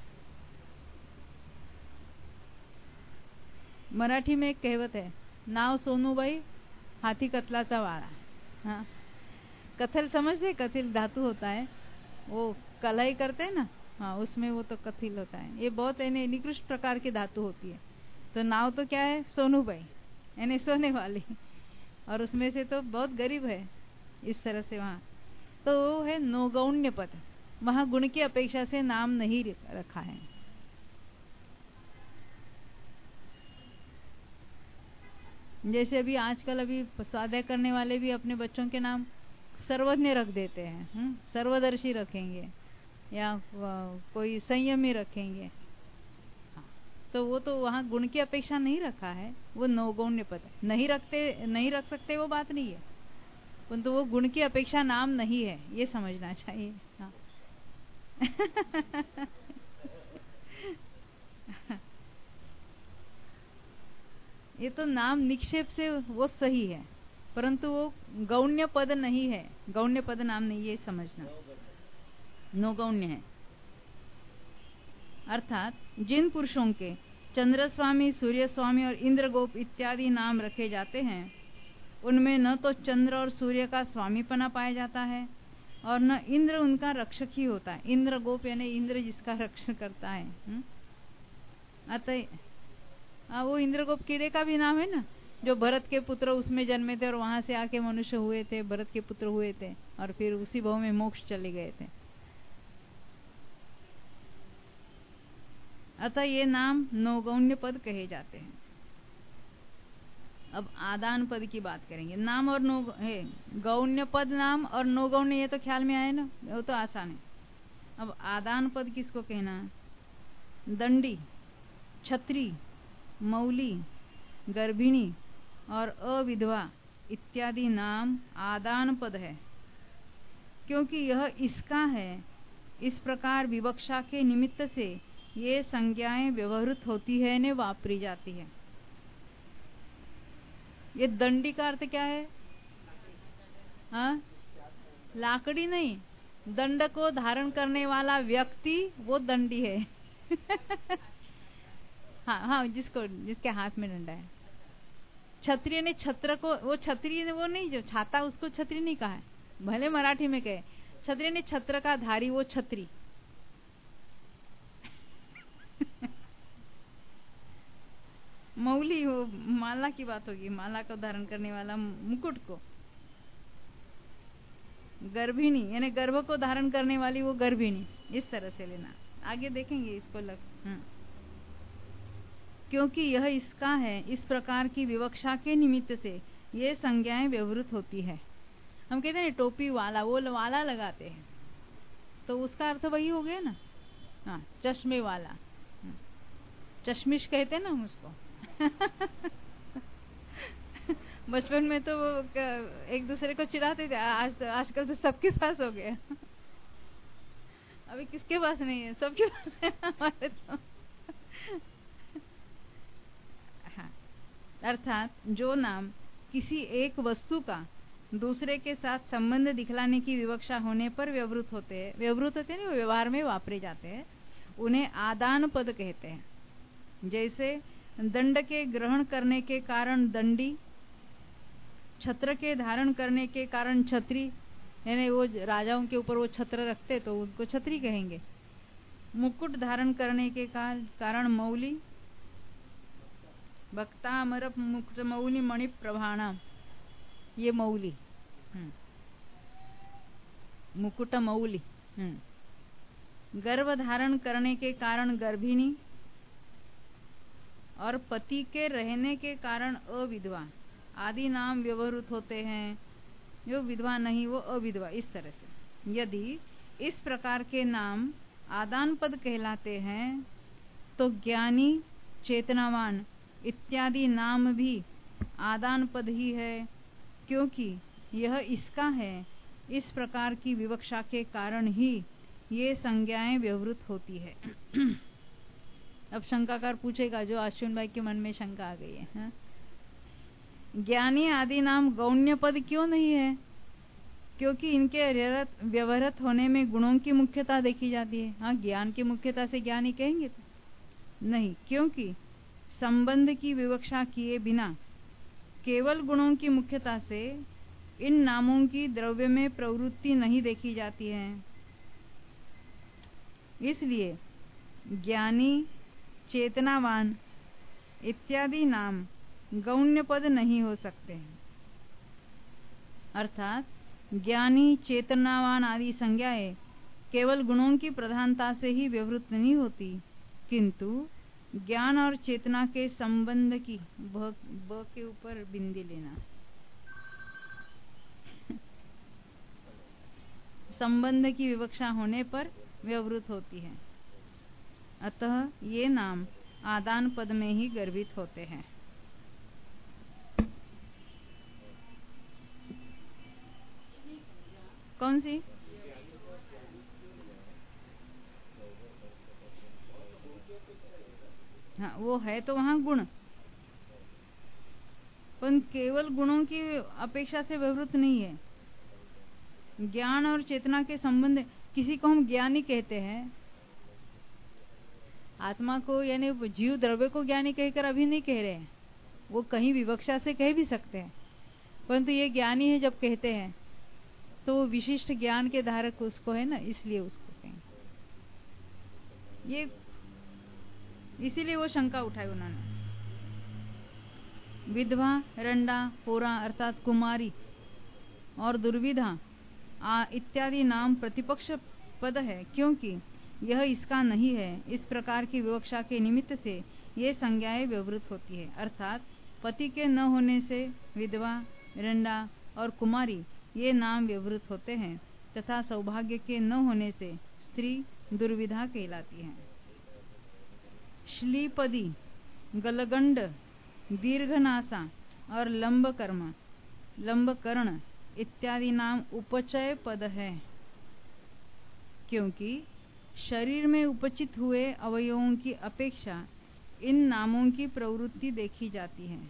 मराठी में एक कहावत है, नाव सोनूबाई हाथी कथलाचा वाड़ा। हाँ, कथल समझते? कथिल धातु होता है, वो कलाई करते हैं ना, हाँ उसमें वो तो कथिल होता है। ये बहुत निकृष्ट प्रकार की धातु होती है। तो नाव तो क्या है? सोनूबाई यानी सोने वाली, और उसमें से तो बहुत गरीब है, इस तरह से वहाँ तो वो है नौगौण्य पद। वहाँ गुण की अपेक्षा से नाम नहीं रखा है। जैसे अभी आजकल स्वाध्याय करने वाले भी अपने बच्चों के नाम सर्वज्ञ रख देते हैं, सर्वदर्शी रखेंगे या कोई संयमी रखेंगे। तो वो तो वहाँ गुण की अपेक्षा नहीं रखा है, वो नौगौण्य पद है। नहीं रख सकते वो बात नहीं है, परंतु वो गुण की अपेक्षा नाम नहीं है, ये समझना चाहिए। हाँ। ये तो नाम निक्षेप से वो सही है, परंतु वो गौण्य पद नहीं है, गौण्य पद नाम नहीं, ये समझना। नौगौण्य है अर्थात जिन पुरुषों के चंद्र स्वामी, सूर्य स्वामी और इंद्रगोप इत्यादि नाम रखे जाते हैं, उनमें न तो चंद्र और सूर्य का स्वामीपना पाया जाता है और न इंद्र उनका रक्षक ही होता है। इंद्रगोप यानी इंद्र जिसका रक्षण करता है। अतः वो इंद्रगोप कीड़े का भी नाम है ना, जो भरत के पुत्र उसमें जन्मे थे और वहां से आके मनुष्य हुए थे, भरत के पुत्र हुए थे और फिर उसी भाव में मोक्ष चले गए थे। अतः ये नाम नौगौण्य पद कहे जाते हैं। अब आदान पद की बात करेंगे। नाम और गौण्य पद नाम और नौगौण्य, ये तो ख्याल में आए ना, वो तो आसान है। अब आदान पद किसको कहना? दंडी, छत्री, मौली, गर्भिणी और अविधवा इत्यादि नाम आदान पद है, क्योंकि यह इसका है। इस प्रकार विवक्षा के निमित्त से ये संज्ञाएं व्यवहृत होती है ने वापरी जाती है। ये दंडी का अर्थ क्या है? हाँ, लाकड़ी नहीं, दंड को धारण करने वाला व्यक्ति वो दंडी है। हाँ हाँ, जिसके हाथ में डंडा है। क्षत्रिय ने छत्र को, वो क्षत्रिय ने वो नहीं, जो छाता उसको छत्री नहीं कहा है, भले मराठी में कहे। क्षत्रिय ने छत्र का धारी वो छत्री। मौली वो माला की बात होगी, माला को धारण करने वाला मुकुट को। गर्भिणी यानी गर्भ को धारण करने वाली वो गर्भिणी, इस तरह से लेना। आगे देखेंगे इसको क्योंकि यह इसका है। इस प्रकार की विवक्षा के निमित्त से ये संज्ञाएं व्यवहृत होती है। हम कहते हैं टोपी वाला, वो वाला लगाते हैं तो उसका अर्थ वही हो गया ना। हाँ, चश्मे वाला, चश्मिश कहते हैं ना हम उसको। बचपन में तो वो एक दूसरे को चिढ़ाते थे, आजकल तो सबके पास हो गया। अभी किसके पास नहीं है, सबके पास है हमारे तो। हाँ, अर्थात जो नाम किसी एक वस्तु का दूसरे के साथ संबंध दिखलाने की विवक्षा होने पर व्यवहृत होते हैं, नहीं, व्यवहार में वापरे जाते हैं, उन्हें आदान पद कहते हैं। जैसे दंड के ग्रहण करने के कारण दंडी, छत्र के धारण करने के कारण छत्री, यानी वो राजाओं के ऊपर वो छत्र रखते तो उनको छत्री कहेंगे। मुकुट धारण करने के कारण मौली, भक्तामर मुकुट मौली मणि प्रभाणा, ये मौली, मुकुट मौली। गर्भ धारण करने के कारण गर्भिणी और पति के रहने के कारण अविधवा आदि नाम व्यवहृत होते हैं। जो विधवा नहीं वो अविधवा, इस तरह से। यदि इस प्रकार के नाम आदान पद कहलाते हैं तो ज्ञानी, चेतनावान इत्यादि नाम भी आदान पद ही है, क्योंकि यह इसका है। इस प्रकार की विवक्षा के कारण ही ये संज्ञाएं व्यवहृत होती है। अब शंकाकार पूछेगा, जो अश्विन भाई के मन में शंका आ गई है, हाँ? ज्ञानी आदि नाम गौण्य पद क्यों नहीं है? क्योंकि इनके व्यवहृत होने में गुणों की मुख्यता देखी जाती है। हाँ, ज्ञान की मुख्यता से ज्ञानी कहेंगे तो नहीं, क्योंकि संबंध की विवक्षा किए बिना केवल गुणों की मुख्यता से इन नामों की द्रव्य में प्रवृत्ति नहीं देखी जाती है। इसलिए ज्ञानी, चेतनावान इत्यादि नाम गौण्य पद नहीं हो सकते हैं। अर्थात ज्ञानी, चेतनावान आदि संज्ञाएं केवल गुणों की प्रधानता से ही व्यवहृत नहीं होती, किंतु ज्ञान और चेतना के संबंध की ब के ऊपर बिंदी लेना, संबंध की विवक्षा होने पर व्यवहृत होती है। अतः ये नाम आदान पद में ही गर्भित होते हैं। कौन सी? हाँ, वो है तो वहां गुण, पर केवल गुणों की अपेक्षा से व्यवहृत नहीं है। ज्ञान और चेतना के संबंध, किसी को हम ज्ञानी कहते हैं, आत्मा को यानी जीव द्रव्य को ज्ञानी कहकर अभी नहीं कह रहे हैं, वो कहीं विवक्षा से कह भी सकते हैं, परंतु ये ज्ञानी है जब कहते हैं तो वो विशिष्ट ज्ञान के धारक उसको है ना, इसलिए उसको कहेंगे। ये इसीलिए वो शंका उठाई उन्होंने। विधवा, रंडा, होरा अर्थात कुमारी और दुर्विधा इत्यादि नाम प्रतिपक्ष पद है, क्योंकि यह इसका नहीं है। इस प्रकार की विवक्षा के निमित्त से ये संज्ञाएं व्यवहृत होती है। अर्थात पति के न होने से विधवा, रंडा और कुमारी ये नाम व्यवहृत होते हैं, तथा सौभाग्य के न होने से स्त्री दुर्विधा कहलाती है। श्लीपदी गलगंड, दीर्घनासा और लंबकर्ण इत्यादि नाम उपचय पद है, क्योंकि शरीर में उपचित हुए अवयवों की अपेक्षा इन नामों की प्रवृत्ति देखी जाती है।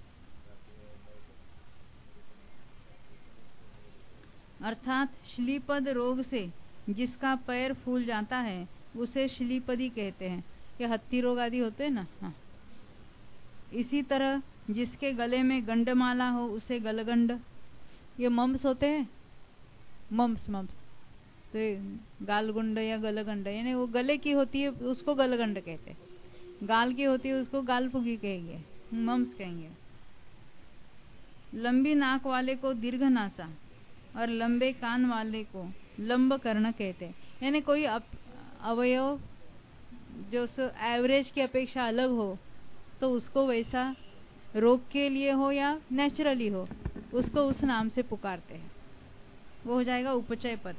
अर्थात श्लीपद रोग से जिसका पैर फूल जाता है उसे श्लीपदी कहते हैं। ये हत्ती रोग आदि होते हैं ना। हाँ। इसी तरह जिसके गले में गंडमाला हो उसे गलगंड। ये मम्स होते हैं, मम्स तो गालगुंड या गलगंड, यानी वो गले की होती है उसको गलगंड कहते हैं, गाल की होती है उसको गालफुगी कहेंगे, मम्स कहेंगे। लंबी नाक वाले को दीर्घनासा और लंबे कान वाले को लंबकर्ण कहते हैं। यानी कोई अवयव जो एवरेज की अपेक्षा अलग हो तो उसको वैसा रोग के लिए हो या नेचुरली हो उसको उस नाम से पुकारते हैं, वो हो जाएगा उपचय पद।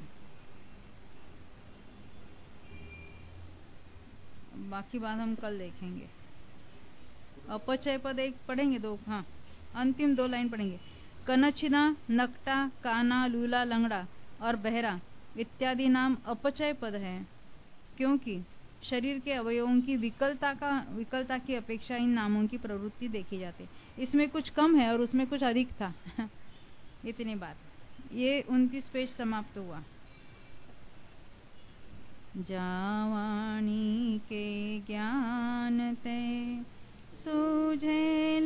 बाकी बात हम कल देखेंगे। अपचय पद एक पढ़ेंगे, दो, हाँ अंतिम 2 लाइन पढ़ेंगे। कनचिना, नकटा, काना, लूला, लंगड़ा और बहरा इत्यादि नाम अपचय पद है, क्योंकि शरीर के अवयवों की विकलता की अपेक्षा इन नामों की प्रवृत्ति देखी जाती है। इसमें कुछ कम है और उसमें कुछ अधिक था इतनी बात। ये 29 पेज समाप्त हुआ। जावाणी के ज्ञान ते सूझे